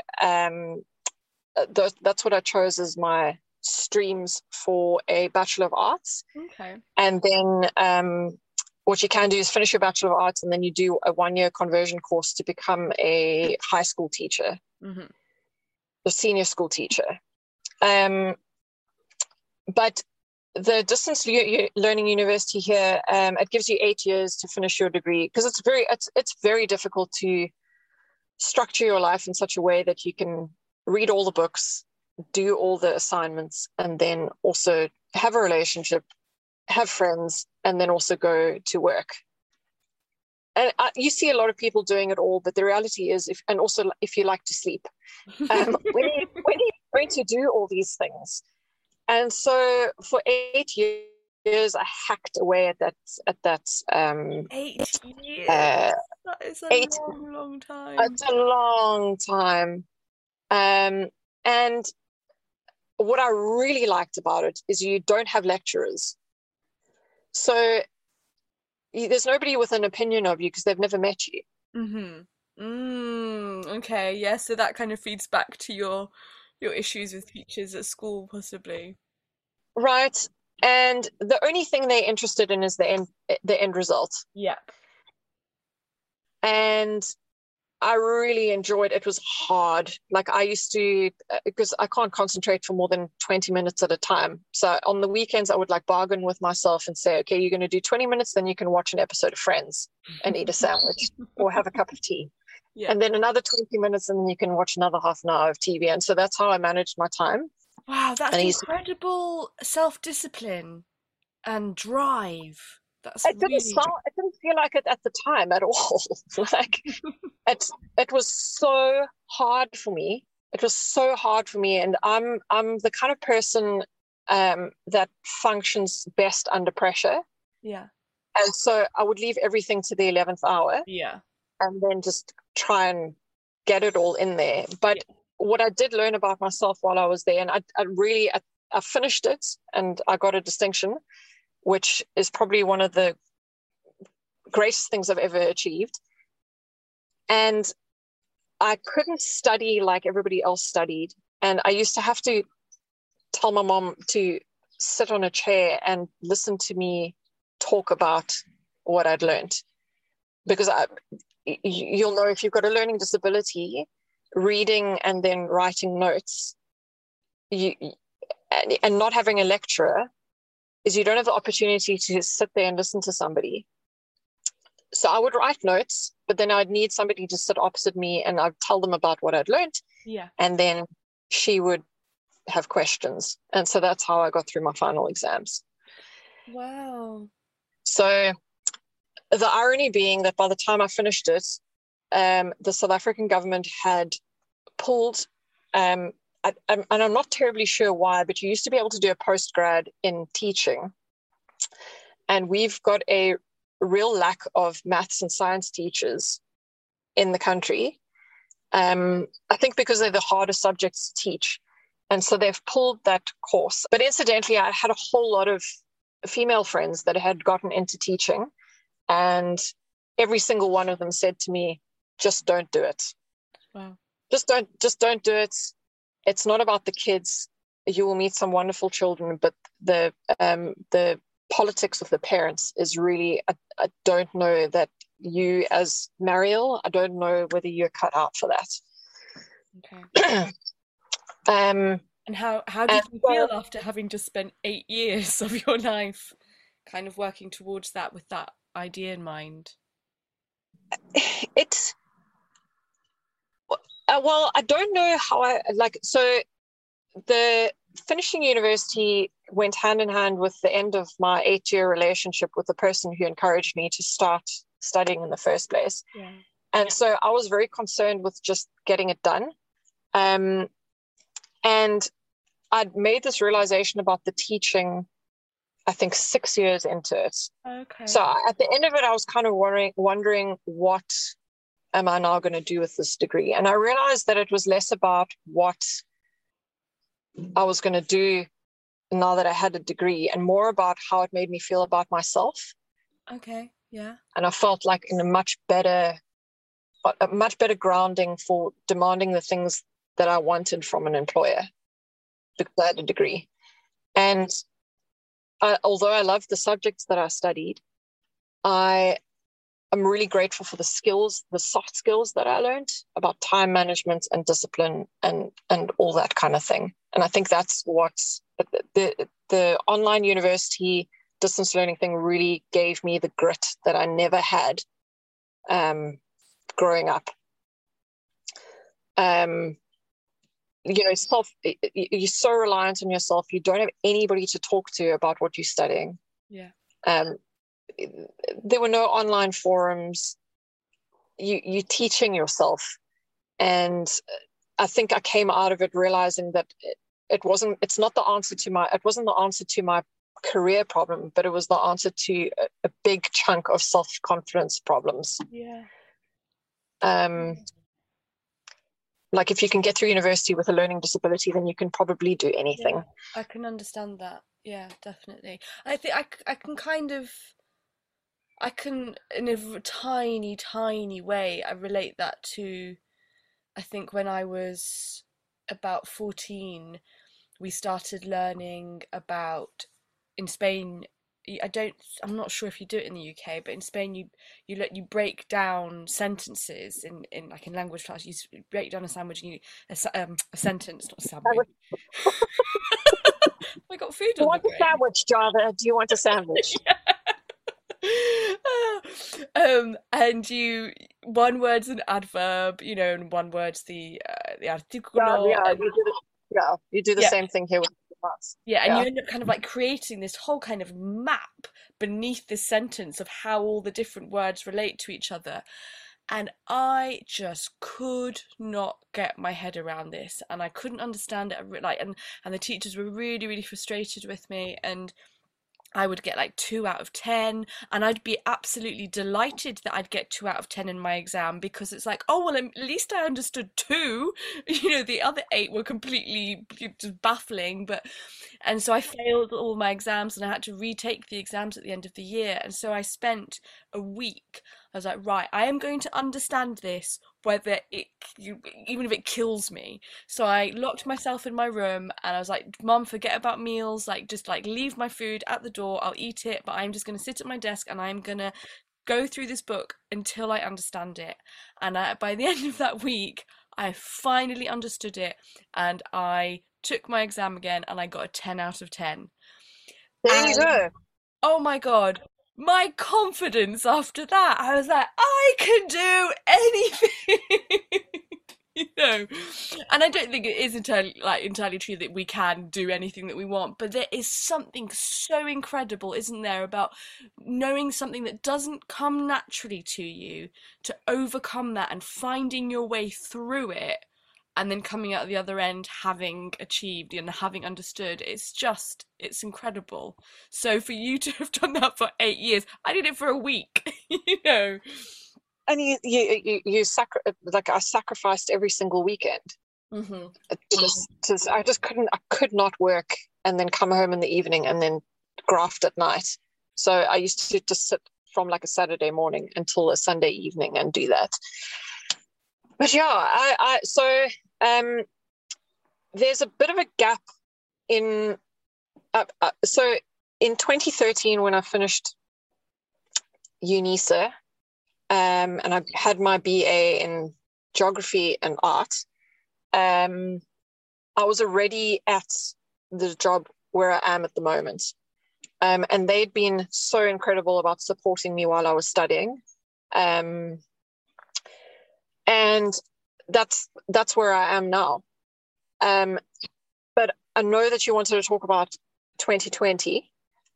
that's what I chose as my streams for a Bachelor of Arts. Okay. And then what you can do is finish your Bachelor of Arts and then you do a 1-year conversion course to become a high school teacher, a senior school teacher. But the distance learning university here, it gives you 8 years to finish your degree, because it's very difficult to structure your life in such a way that you can read all the books, do all the assignments, and then also have a relationship, have friends, and then also go to work. And you see a lot of people doing it all, but the reality is, if you like to sleep, when you're going to do all these things. And so for 8 years, I hacked away at that. 8 years. That is a long time. It's a long time. And what I really liked about it is you don't have lecturers. So there's nobody with an opinion of you because they've never met you. Okay, yeah. So that kind of feeds back to your issues with teachers at school, possibly. Right. And the only thing they're interested in is the end result. Yeah. And I really enjoyed it. It was hard. Like I used to, because I can't concentrate for more than 20 minutes at a time. So on the weekends, I would like bargain with myself and say, okay, you're going to do 20 minutes, then you can watch an episode of Friends and eat a sandwich or have a cup of tea. Yeah. And then another 20 minutes, and then you can watch another half an hour of TV. And so that's how I managed my time. Wow, that's incredible self-discipline and drive. It didn't feel like it at the time at all. Like it was so hard for me. It was so hard for me, and I'm the kind of person that functions best under pressure. Yeah. And so I would leave everything to the 11th hour. Yeah. And then just try and get it all in there. But what I did learn about myself while I was there, and I finished it and I got a distinction, which is probably one of the greatest things I've ever achieved. And I couldn't study like everybody else studied. And I used to have to tell my mom to sit on a chair and listen to me talk about what I'd learned. Because you'll know if you've got a learning disability, reading and then writing notes, and not having a lecturer, is you don't have the opportunity to sit there and listen to somebody. So I would write notes, but then I'd need somebody to sit opposite me and I'd tell them about what I'd learned. Yeah. And then she would have questions. And so that's how I got through my final exams. Wow. So the irony being that by the time I finished it, the South African government had pulled, and I'm not terribly sure why, but you used to be able to do a postgrad in teaching. And we've got a real lack of maths and science teachers in the country. I think because they're the hardest subjects to teach. And so they've pulled that course. But incidentally, I had a whole lot of female friends that had gotten into teaching. And every single one of them said to me, just don't do it. Wow. Just don't do it. It's not about the kids. You will meet some wonderful children, but the politics of the parents is really, I don't know that you as Mariel, I don't know whether you're cut out for that. Okay. And how did you feel after having just spent 8 years of your life kind of working towards that with that idea in mind? It's well, I don't know how so the finishing university went hand in hand with the end of my 8-year relationship with the person who encouraged me to start studying in the first place. Yeah. And so I was very concerned with just getting it done. And I'd made this realization about the teaching, I think 6 years into it. Okay. So at the end of it, I was kind of wondering what am I now going to do with this degree? And I realized that it was less about what I was going to do now that I had a degree and more about how it made me feel about myself. Okay, yeah. And I felt like in a much better grounding for demanding the things that I wanted from an employer because I had a degree. And although I loved the subjects that I studied, I'm really grateful for the skills, the soft skills that I learned about time management and discipline and all that kind of thing. And I think that's what the online university distance learning thing really gave me the grit that I never had growing up. You're so reliant on yourself. You don't have anybody to talk to about what you're studying. Yeah. There were no online forums. You're teaching yourself. And I think I came out of it realizing that it wasn't the answer to my career problem, but it was the answer to a big chunk of self-confidence problems. Yeah. Like if you can get through university with a learning disability, then you can probably do anything. Yeah, I can understand that. Yeah, definitely. I think I can in a tiny, tiny way, I relate that to, I think when I was about 14, we started learning about, in Spain, I'm not sure if you do it in the UK, but in Spain you break down sentences in like in language class. You break down a sandwich and a sentence, not a sandwich. I got food Do you on want the a brain. sandwich, Java? Do you want a sandwich? And one word's an adverb, and one word's the articulo. You do the same thing here with class. Yeah, and you end up kind of like creating this whole kind of map beneath this sentence of how all the different words relate to each other. And I just could not get my head around this, and I couldn't understand it. And the teachers were really, really frustrated with me, and I would get like 2 out of 10, and I'd be absolutely delighted that I'd get 2 out of 10 in my exam, because it's like, oh well, at least I understood 2. The other 8 were completely just baffling. And so I failed all my exams, and I had to retake the exams at the end of the year. And so I spent a week. I was like, right, I am going to understand this, even if it kills me. So I locked myself in my room, and I was like, Mum, forget about meals. Like, just like leave my food at the door. I'll eat it, but I'm just going to sit at my desk and I'm going to go through this book until I understand it. And by the end of that week, I finally understood it, and I took my exam again, and I got a 10 out of 10. There you go. Oh my God, my confidence after that, I was like, I can do anything. And I don't think it is entirely true that we can do anything that we want, but there is something so incredible, isn't there, about knowing something that doesn't come naturally to you, to overcome that and finding your way through it, and then coming out the other end having achieved and having understood. It's incredible. So for you to have done that for 8 years, I did it for a week. And I sacrificed every single weekend. Mm-hmm. I could not work and then come home in the evening and then graft at night. So I used to just sit from like a Saturday morning until a Sunday evening and do that. But yeah, there's a bit of a gap in. So in 2013, when I finished UNISA, and I had my BA in geography and art, I was already at the job where I am at the moment. And they'd been so incredible about supporting me while I was studying. And that's where I am now. But I know that you wanted to talk about 2020,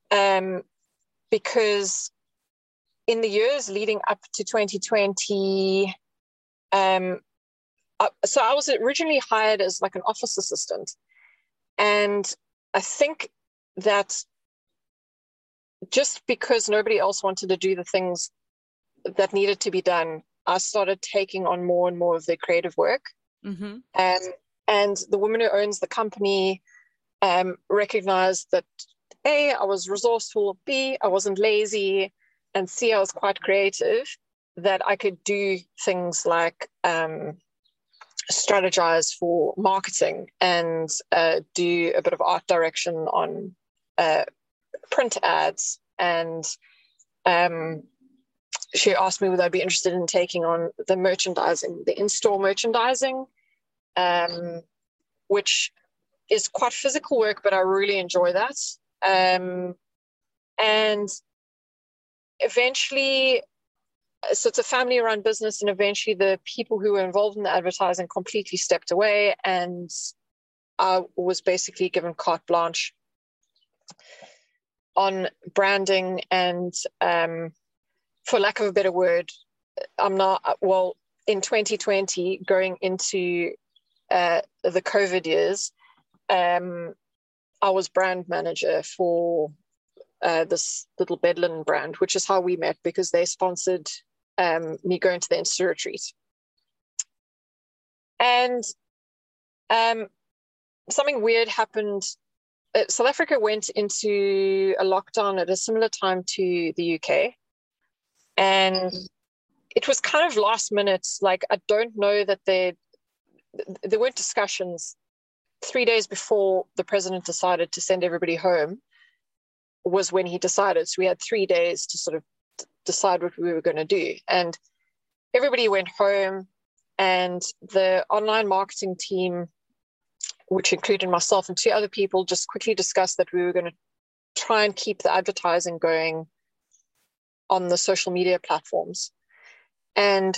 because in the years leading up to 2020, So I was originally hired as like an office assistant, and I think that just because nobody else wanted to do the things that needed to be done, I started taking on more and more of the creative work. Mm-hmm. And the woman who owns the company recognized that A, I was resourceful, B, I wasn't lazy, and C, I was quite creative, that I could do things like strategize for marketing and do a bit of art direction on print ads. And she asked me whether I'd be interested in taking on the merchandising, the in-store merchandising, which is quite physical work, but I really enjoy that. And eventually, so it's a family-run business, and eventually the people who were involved in the advertising completely stepped away, and I was basically given carte blanche on branding. And for lack of a better word, I'm not, well, in 2020, going into the COVID years, I was brand manager for this little Bedlin brand, which is how we met, because they sponsored me going to the Insta retreat. And something weird happened. South Africa went into a lockdown at a similar time to the UK. And it was kind of last minute. Like, I don't know that there weren't discussions. 3 days before the president decided to send everybody home was when he decided. So we had 3 days to sort of decide what we were going to do. And everybody went home, and the online marketing team, which included myself and 2 other people, just quickly discussed that we were going to try and keep the advertising going on the social media platforms. And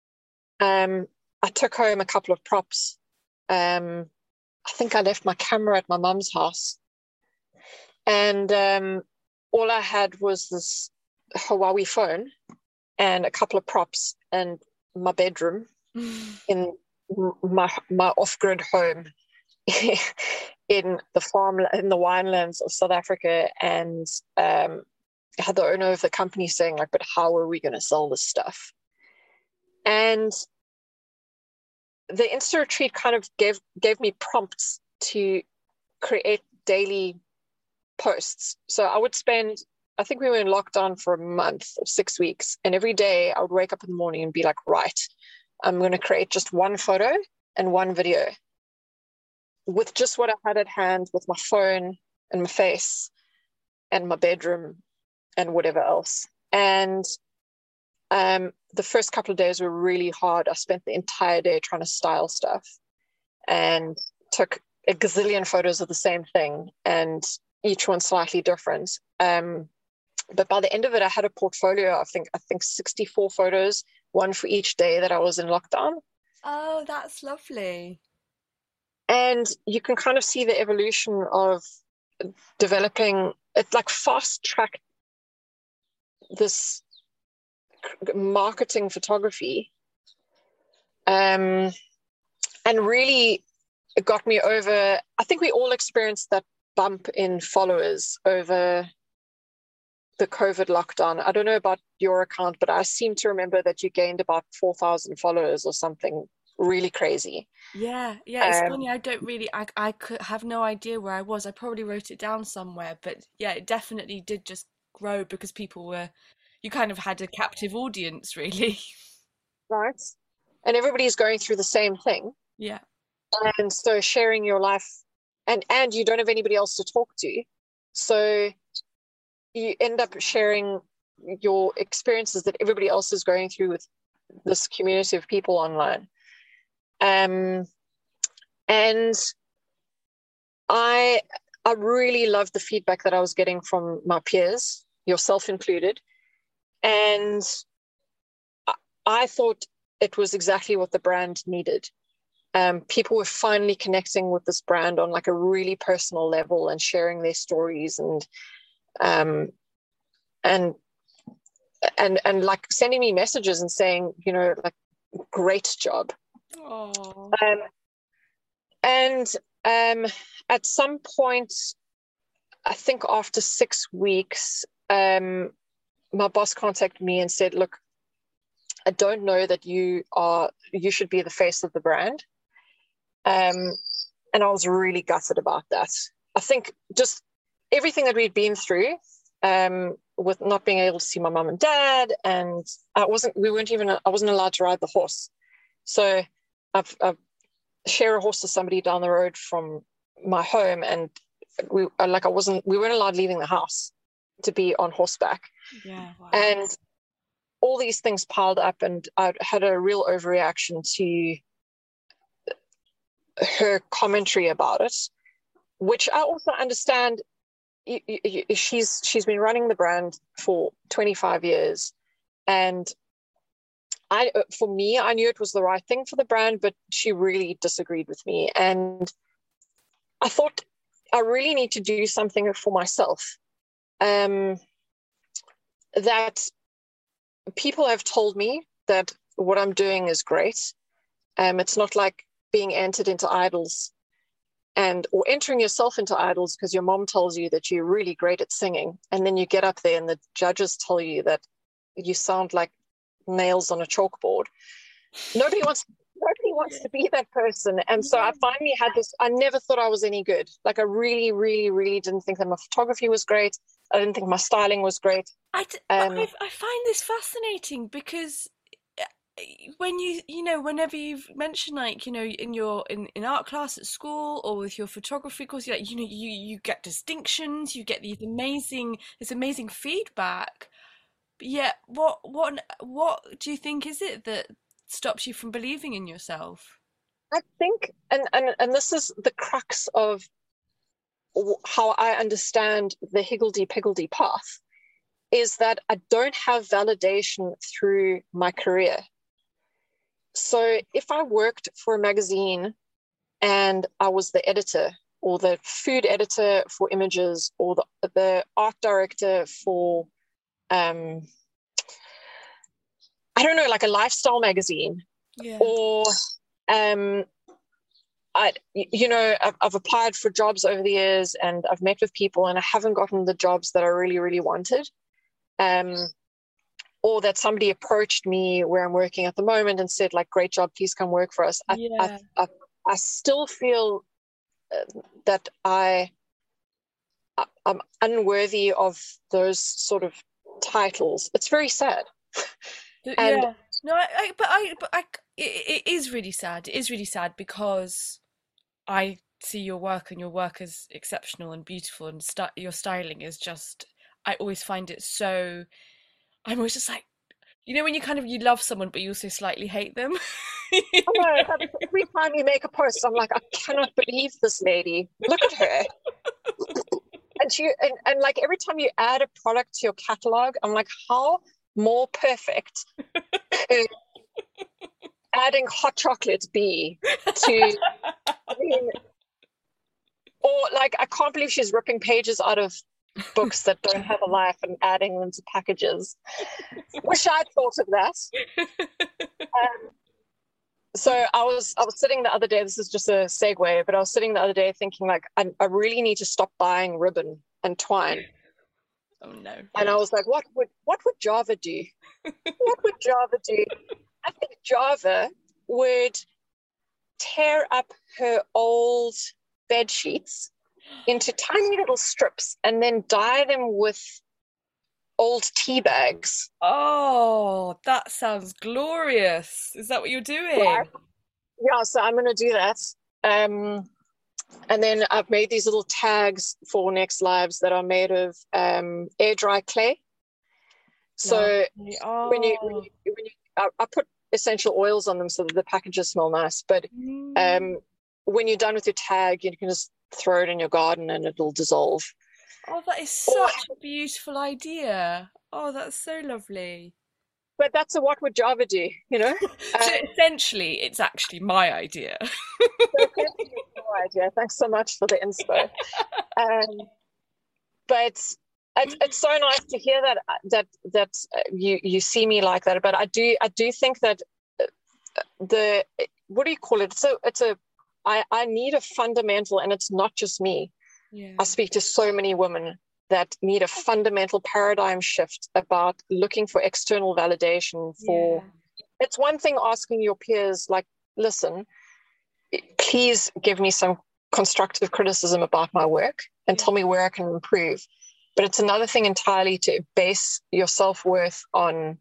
I took home a couple of props. I think I left my camera at my mum's house. And all I had was this Huawei phone and a couple of props and my bedroom in my off-grid home in the winelands of South Africa. And I had the owner of the company saying, like, but how are we going to sell this stuff? And the Insta retreat kind of gave me prompts to create daily posts. So I would spend, I think we were in lockdown for a month or 6 weeks, and every day I would wake up in the morning and be like, right, I'm going to create just one photo and one video with just what I had at hand, with my phone and my face and my bedroom and whatever else. And the first couple of days were really hard. I spent the entire day trying to style stuff and took a gazillion photos of the same thing, and each one slightly different. But by the end of it, I had a portfolio. I think 64 photos, one for each day that I was in lockdown. Oh, that's lovely. And you can kind of see the evolution of developing it, like fast track this marketing photography. And really it got me over, I think we all experienced that bump in followers over the COVID lockdown. I don't know about your account, but I seem to remember that you gained about 4,000 followers or something really crazy. Yeah, it's funny. I don't really, I could have no idea where I was. I probably wrote it down somewhere, but yeah, it definitely did just grow because you kind of had a captive audience, really. Right. And everybody's going through the same thing. Yeah. And so sharing your life, and you don't have anybody else to talk to. So you end up sharing your experiences that everybody else is going through with this community of people online. And I really loved the feedback that I was getting from my peers, yourself included. And I thought it was exactly what the brand needed. People were finally connecting with this brand on like a really personal level and sharing their stories and like sending me messages and saying, like, great job. Oh. Um, and at some point, I think after 6 weeks, my boss contacted me and said, "Look, I don't know that you should be the face of the brand." And I was really gutted about that. I think just everything that we'd been through, with not being able to see my mum and dad, and I wasn't allowed to ride the horse. So I've share a horse to somebody down the road from my home, and we weren't allowed leaving the house to be on horseback. Yeah, wow. And all these things piled up, and I had a real overreaction to her commentary about it, which I also understand. She's been running the brand for 25 years, and for me, I knew it was the right thing for the brand, but she really disagreed with me. And I thought I really need to do something for myself. That people have told me that what I'm doing is great. It's not like being entered into idols or entering yourself into idols because your mom tells you that you're really great at singing. And then you get up there and the judges tell you that you sound like nails on a chalkboard. Nobody wants to be that person. And so I finally had this. I never thought I was any good. Like, I really, really, really didn't think that my photography was great. I didn't think my styling was great. I find this fascinating because when whenever you've mentioned, like, in your in art class at school or with your photography course, like, you get distinctions, you get this amazing feedback. But yet, what do you think is it that stops you from believing in yourself? I think, and this is the crux of how I understand the higgledy-piggledy path, is that I don't have validation through my career. So if I worked for a magazine and I was the editor or the food editor for Images or the art director for, I don't know, like a lifestyle magazine, Yeah. or I've applied for jobs over the years and I've met with people and I haven't gotten the jobs that I really, really wanted. Or that somebody approached me where I'm working at the moment and said, like, "Great job, please come work for us." Yeah. I still feel that I'm unworthy of those sort of titles. It's very sad. And Yeah. No, it is really sad. It is really sad because I see your work and your work is exceptional and beautiful, and your styling is just, I always find it so, I'm always just like, when you love someone but you also slightly hate them. every time you make a post, I'm like, I cannot believe this lady. Look at her. And like every time you add a product to your catalog, I'm like, how more perfect could adding hot chocolate be to, I mean, or like, I can't believe she's ripping pages out of books that don't have a life and adding them to packages. Wish I'd thought of that. So I was sitting the other day, this is just a segue, but I was sitting the other day thinking, like, I really need to stop buying ribbon and twine. Oh no. And I was like, what would Java do? What would Java do? I think Java would tear up her old bed sheets into tiny little strips and then dye them with old tea bags. Oh, that sounds glorious. Is that what you're doing? Yeah, so I'm going to do that. And then I've made these little tags for Next Lives that are made of air dry clay. So when you I put essential oils on them so that the packages smell nice. But when you're done with your tag, you can just throw it in your garden and it'll dissolve. Oh, that is such a beautiful idea. Oh, that's so lovely. But that's what would Java do, So essentially, it's actually my idea. Yeah, thanks so much for the inspo. But it's so nice to hear that you see me like that. But I do think that what do you call it? So I need a fundamental, and it's not just me. Yeah. I speak to so many women that need a fundamental paradigm shift about looking for external validation for. Yeah. It's one thing asking your peers, like, listen, please give me some constructive criticism about my work and tell me where I can improve. But it's another thing entirely to base your self-worth on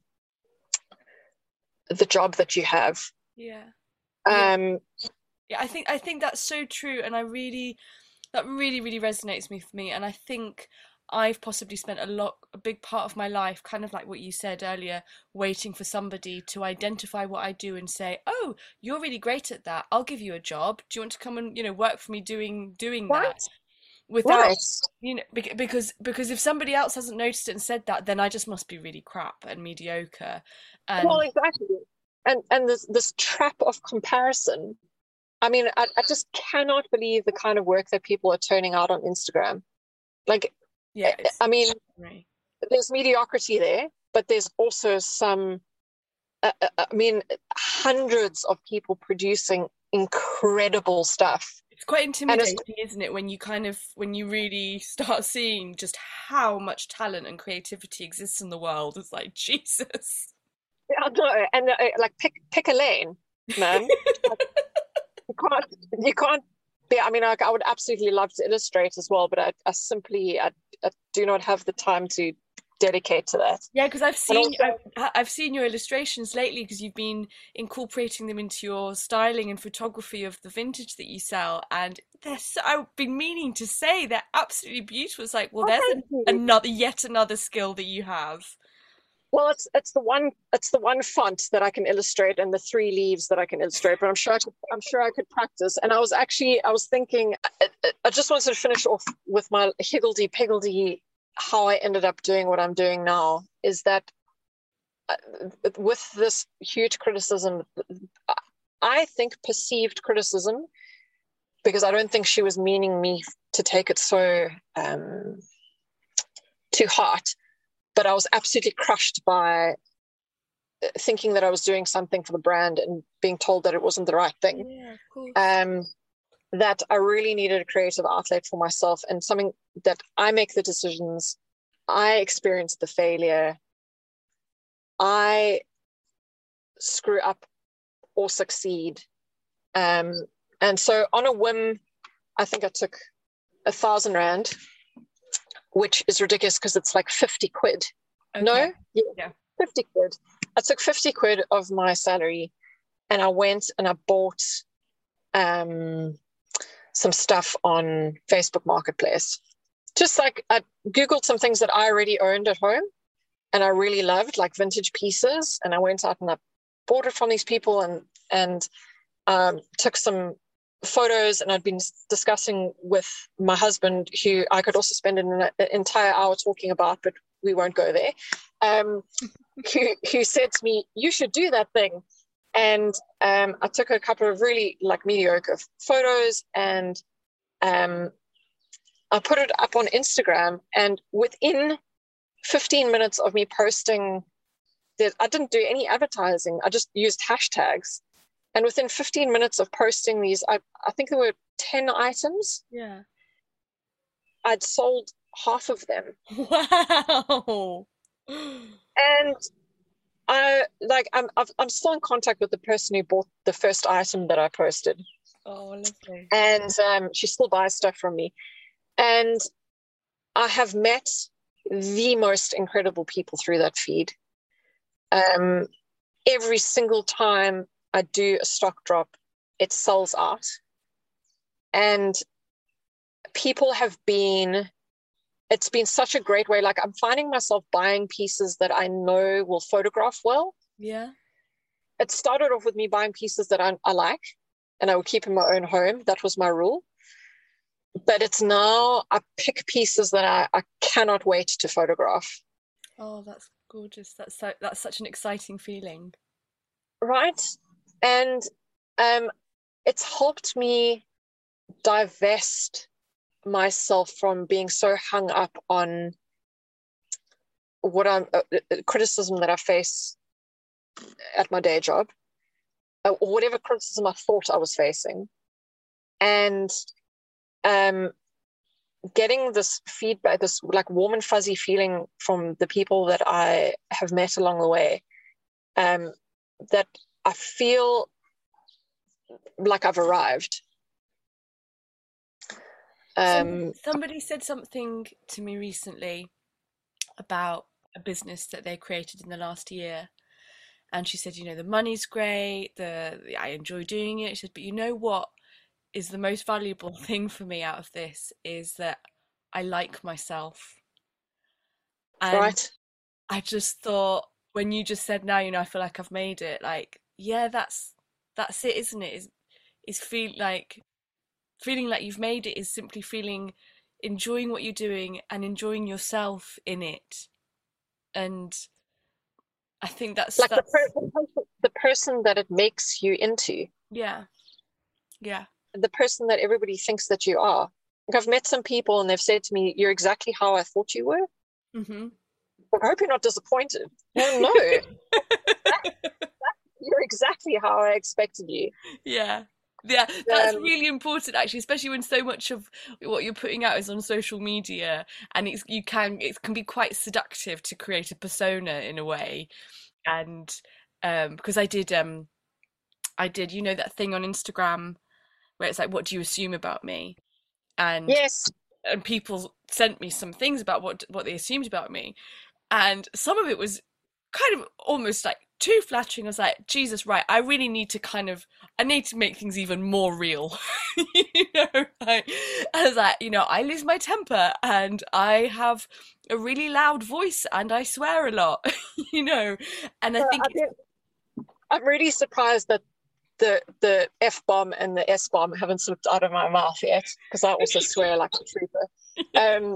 the job that you have. Yeah. Um, Yeah, I think that's so true, and that really resonates for me. And I think I've possibly spent a big part of my life, kind of like what you said earlier, waiting for somebody to identify what I do and say, "Oh, you're really great at that. I'll give you a job. Do you want to come and, work for me doing that?" right, Without, right. because if somebody else hasn't noticed it and said that, then I just must be really crap and mediocre. Well, And exactly. And this trap of comparison. I mean, I just cannot believe the kind of work that people are turning out on Instagram. Like, yeah, it's I mean, right. there's mediocrity there, but there's also some, I mean, hundreds of people producing incredible stuff. It's quite And it's, intimidating, isn't it, when you really start seeing just how much talent and creativity exists in the world. It's like, Jesus. I don't know, and like pick a lane, man. Like, you can't be, I mean, I would absolutely love to illustrate as well, but I simply I do not have the time to dedicate to that. Yeah, because And also, I've seen your illustrations lately because you've been incorporating them into your styling and photography of the vintage that you sell, and I've been meaning to say they're absolutely beautiful. It's like, well, oh, there's thank you. yet another skill that you have. Well, it's the one font that I can illustrate and the three leaves that I can illustrate. But I'm sure I could practice. And I was thinking I just wanted to finish off with my higgledy piggledy how I ended up doing what I'm doing now. Is that with this huge criticism, I think perceived criticism, because I don't think she was meaning me to take it so to heart. But I was absolutely crushed by thinking that I was doing something for the brand and being told that it wasn't the right thing. Yeah, of course. That I really needed a creative outlet for myself and something that I make the decisions, I experience the failure, I screw up or succeed. And so on a whim, I think I took 1,000 Rand, which is ridiculous because it's like 50 quid. Okay. No? Yeah. 50 quid. I took 50 quid of my salary and I went and I bought some stuff on Facebook Marketplace. Just like I Googled some things that I already owned at home and I really loved, like vintage pieces. And I went out and I bought it from these people and took some photos, and I'd been discussing with my husband, who I could also spend an entire hour talking about, but we won't go there, who said to me, you should do that thing. And I took a couple of really like mediocre photos and I put it up on Instagram, and within 15 minutes of me posting, I didn't do any advertising. I just used hashtags. And within 15 minutes of posting these, I think there were 10 items. Yeah. I'd sold half of them. Wow. And I'm still in contact with the person who bought the first item that I posted. Oh, lovely. And she still buys stuff from me. And I have met the most incredible people through that feed. Every single time I do a stock drop, it sells out. And people it's been such a great way. Like I'm finding myself buying pieces that I know will photograph well. Yeah. It started off with me buying pieces that I like and I would keep in my own home. That was my rule. But it's now I pick pieces that I cannot wait to photograph. Oh, that's gorgeous. That's such an exciting feeling. Right. And it's helped me divest myself from being so hung up on what I'm criticism that I face at my day job. or whatever criticism I thought I was facing. And getting this feedback, this like warm and fuzzy feeling from the people that I have met along the way, that I feel like I've arrived. Somebody said something to me recently about a business that they created in the last year, and she said, the money's great, I enjoy doing it. She said, but you know what is the most valuable thing for me out of this is that I like myself. And right. I just thought, when you just said now, I feel like I've made it. Like, yeah, that's it, isn't it? Is feeling like you've made it is simply enjoying what you're doing and enjoying yourself in it. And I think that's like the person that it makes you into. Yeah. The person that everybody thinks that you are. Like, I've met some people and they've said to me, "You're exactly how I thought you were." Mm-hmm. I hope you're not disappointed. Well, no. You're exactly how I expected you. Yeah, that's really important, actually, especially when so much of what you're putting out is on social media, and it can be quite seductive to create a persona in a way. And because I did that thing on Instagram where it's like, what do you assume about me? And yes, and people sent me some things about what they assumed about me, and some of it was kind of almost like too flattering. I was like, Jesus, right, I really need to make things even more real. I was like, I lose my temper and I have a really loud voice and I swear a lot, and I think I'm really surprised that the F-bomb and the S-bomb haven't slipped out of my mouth yet, because I also swear like a trooper.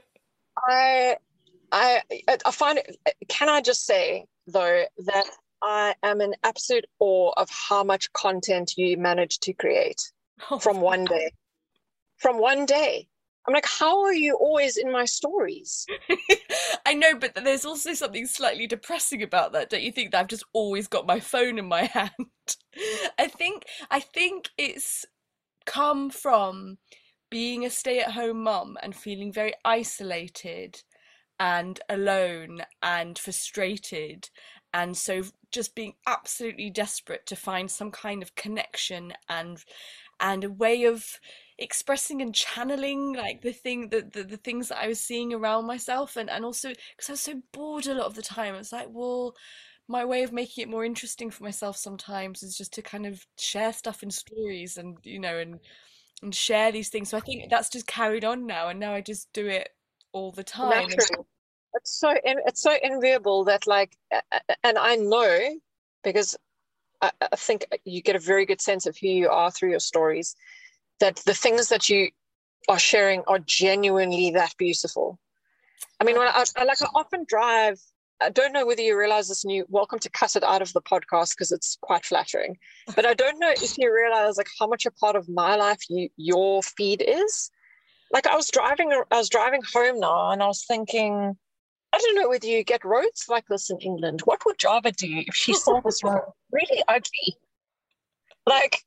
I find it, can I just say, though, that I am in absolute awe of how much content you managed to create from one day. From one day. I'm like, how are you always in my stories? I know, but there's also something slightly depressing about that, don't you think? That I've just always got my phone in my hand. I think it's come from being a stay-at-home mum and feeling very isolated and alone and frustrated, and so just being absolutely desperate to find some kind of connection and a way of expressing and channeling like the things that I was seeing around myself, and also because I was so bored a lot of the time. It's like, well, my way of making it more interesting for myself sometimes is just to kind of share stuff in stories, and and share these things. So I think that's just carried on now, and now I just do it all the time. It's so enviable that, like, and I know, because I think you get a very good sense of who you are through your stories, that the things that you are sharing are genuinely that beautiful. I mean, when I often drive, I don't know whether you realize this, and you're welcome to cut it out of the podcast because it's quite flattering, but I don't know if you realize like how much a part of my life your feed is. Like, I was driving home now, and I was thinking, I don't know whether you get roads like this in England. What would Java do if she saw this road really ugly? Like,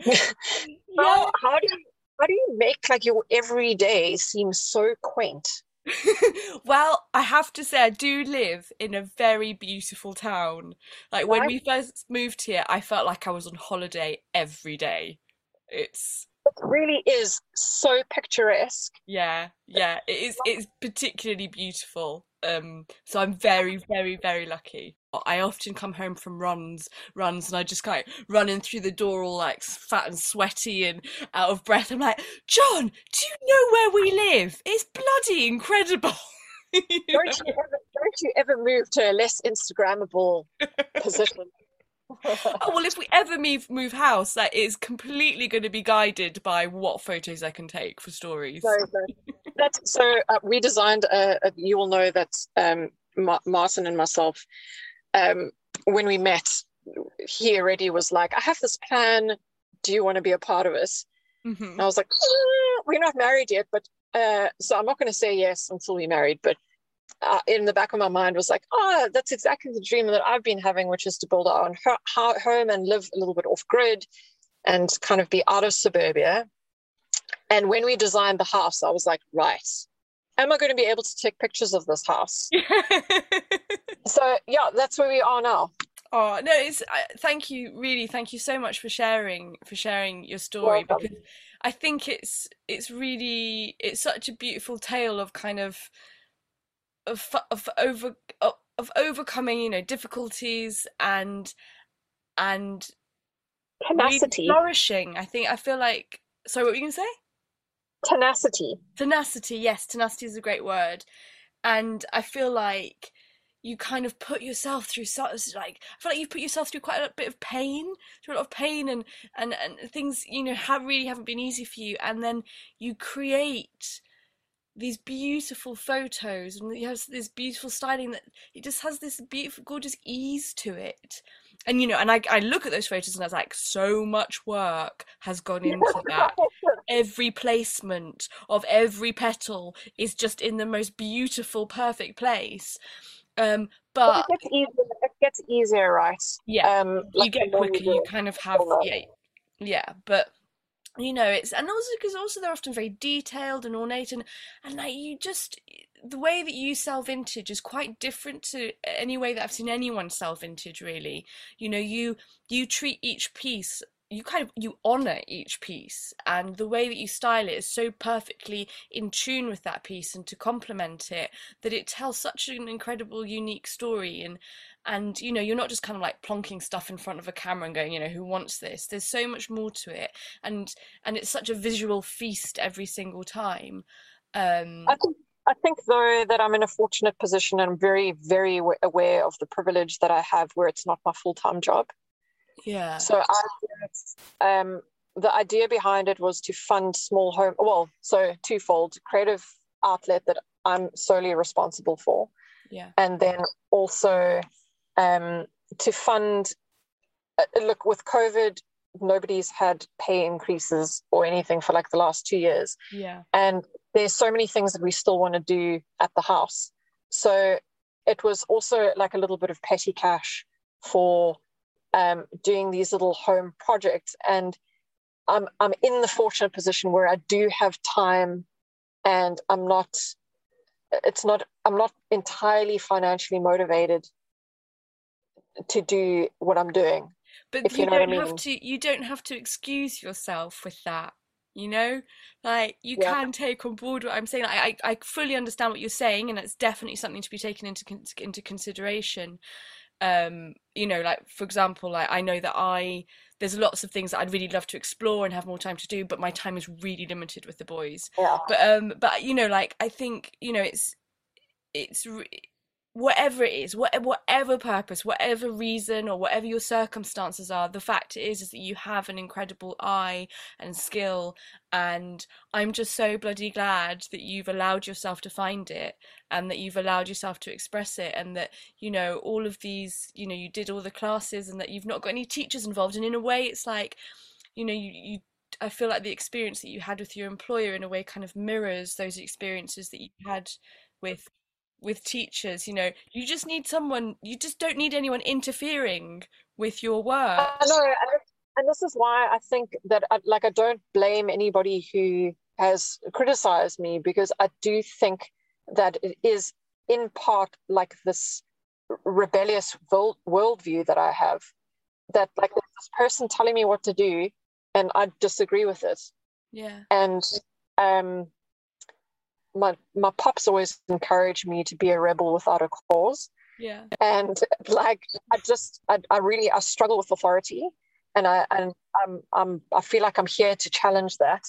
yeah. How do you make like your everyday seem so quaint? Well, I have to say, I do live in a very beautiful town. Like, when we first moved here, I felt like I was on holiday every day. It really is so picturesque. Yeah, it is. It's particularly beautiful. So I'm very, very, very lucky. I often come home from runs, and I just kind of running through the door all like fat and sweaty and out of breath. I'm like, John, do you know where we live? It's bloody incredible. Don't you ever move to a less Instagrammable position? Oh, well, if we ever move house, that is completely going to be guided by what photos I can take for stories. So we designed you will know that Martin and myself, when we met, he already was like, I have this plan, do you want to be a part of it? And I was like, we're not married yet, but so I'm not going to say yes until we're married, but in the back of my mind was like, oh, that's exactly the dream that I've been having, which is to build our own home and live a little bit off grid and kind of be out of suburbia. And when we designed the house, I was like, right, am I going to be able to take pictures of this house? So yeah, that's where we are now. Oh no, thank you, really, thank you so much for sharing your story, Welcome. because I think it's such a beautiful tale of kind of overcoming, you know, difficulties and really Tenacity. flourishing. I feel like, sorry, what were you gonna say? Tenacity. Tenacity, yes, tenacity is a great word. And I feel like you kind of put yourself through like, I feel like you've put yourself through quite a bit of pain, through a lot of pain, and things, you know, haven't been easy for you, and then you create these beautiful photos, and you have this beautiful styling that it just has this beautiful, gorgeous ease to it. And you know, and I look at those photos and I was like, so much work has gone into that. Every placement of every petal is just in the most beautiful, perfect place. But But it gets easier, right? yeah, you Like the get more you quicker, you do kind of have, it. yeah, but you know, it's, and also because also they're often very detailed and ornate, and like, you just, the way that you sell vintage is quite different to any way that I've seen anyone sell vintage, really. You know, you treat each piece, you kind of, you honor each piece, and the way that you style it is so perfectly in tune with that piece and to complement it, that it tells such an incredible unique story. And you know, you're not just kind of like plonking stuff in front of a camera and going, you know, who wants this? There's so much more to it. and and it's such a visual feast every single time. I um think I think though that I'm in a fortunate position and I'm very, very aware of the privilege that I have where it's not my full-time job. yeah, So the idea behind it was to fund small home, well, so twofold, creative outlet that I'm solely responsible for, yeah, and then also to fund, look, with COVID, nobody's had pay increases or anything for like the last 2 years. yeah, And there's so many things that we still want to do at the house. So it was also like a little bit of petty cash for doing these little home projects. And I'm in the fortunate position where I do have time, and I'm not entirely financially motivated to do what I'm doing, but if you know what I mean. you don't have to excuse yourself with that, you know, like you Yeah. can take on board what I'm saying. I fully understand what you're saying, and it's definitely something to be taken into consideration. You know, like for example, like I know that there's lots of things that I'd really love to explore and have more time to do, but my time is really limited with the boys. Yeah. But you know, like I think, you know, it's whatever it is, whatever purpose, whatever reason, or whatever your circumstances are, the fact is that you have an incredible eye and skill, and I'm just so bloody glad that you've allowed yourself to find it, and that you've allowed yourself to express it, and that, you know, all of these, you know, you did all the classes, and that you've not got any teachers involved. And in a way, it's like, you know, you I feel like the experience that you had with your employer in a way kind of mirrors those experiences that you had with teachers. You know, you just need someone, you just don't need anyone interfering with your work. I know, and this is why I think that I don't blame anybody who has criticized me, because I do think that it is in part like this rebellious worldview that I have, that like there's this person telling me what to do and I disagree with it. Yeah, And my pops always encouraged me to be a rebel without a cause. yeah, And like I struggle with authority, and I feel like I'm here to challenge that.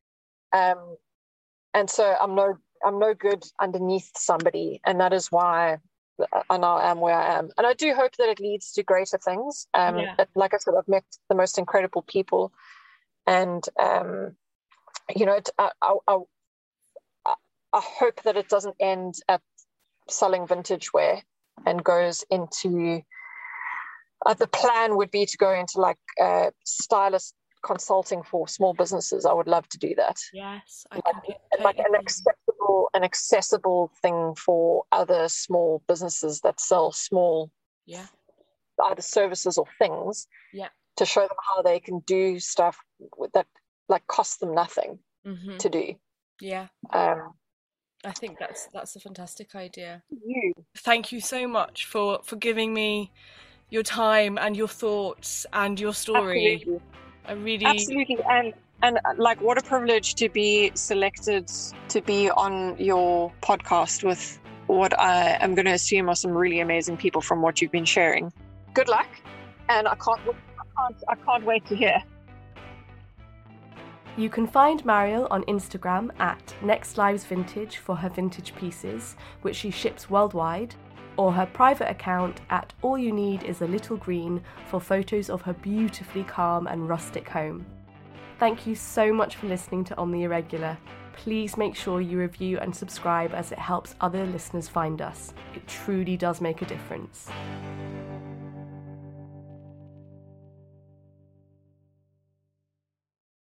And so I'm no good underneath somebody, and that is why I now am where I am. And I do hope that it leads to greater things. yeah. Like I said, I've met the most incredible people, and you know, I hope that it doesn't end at selling vintage wear and goes into the plan would be to go into like stylist consulting for small businesses. I would love to do that. Yes, I Like, can like totally an still an accessible thing for other small businesses that sell small either services or things, to show them how they can do stuff that like cost them nothing to do. I think that's a fantastic idea. You. Thank you so much for giving me your time and your thoughts and your story. Absolutely. And like, what a privilege to be selected to be on your podcast with what I am going to assume are some really amazing people from what you've been sharing. Good luck, and I can't wait to hear. You can find Mariel on Instagram at Next Lives Vintage for her vintage pieces, which she ships worldwide, or her private account at All You Need Is a Little Green for photos of her beautifully calm and rustic home. Thank you so much for listening to On the Irregular. Please make sure you review and subscribe, as it helps other listeners find us. It truly does make a difference.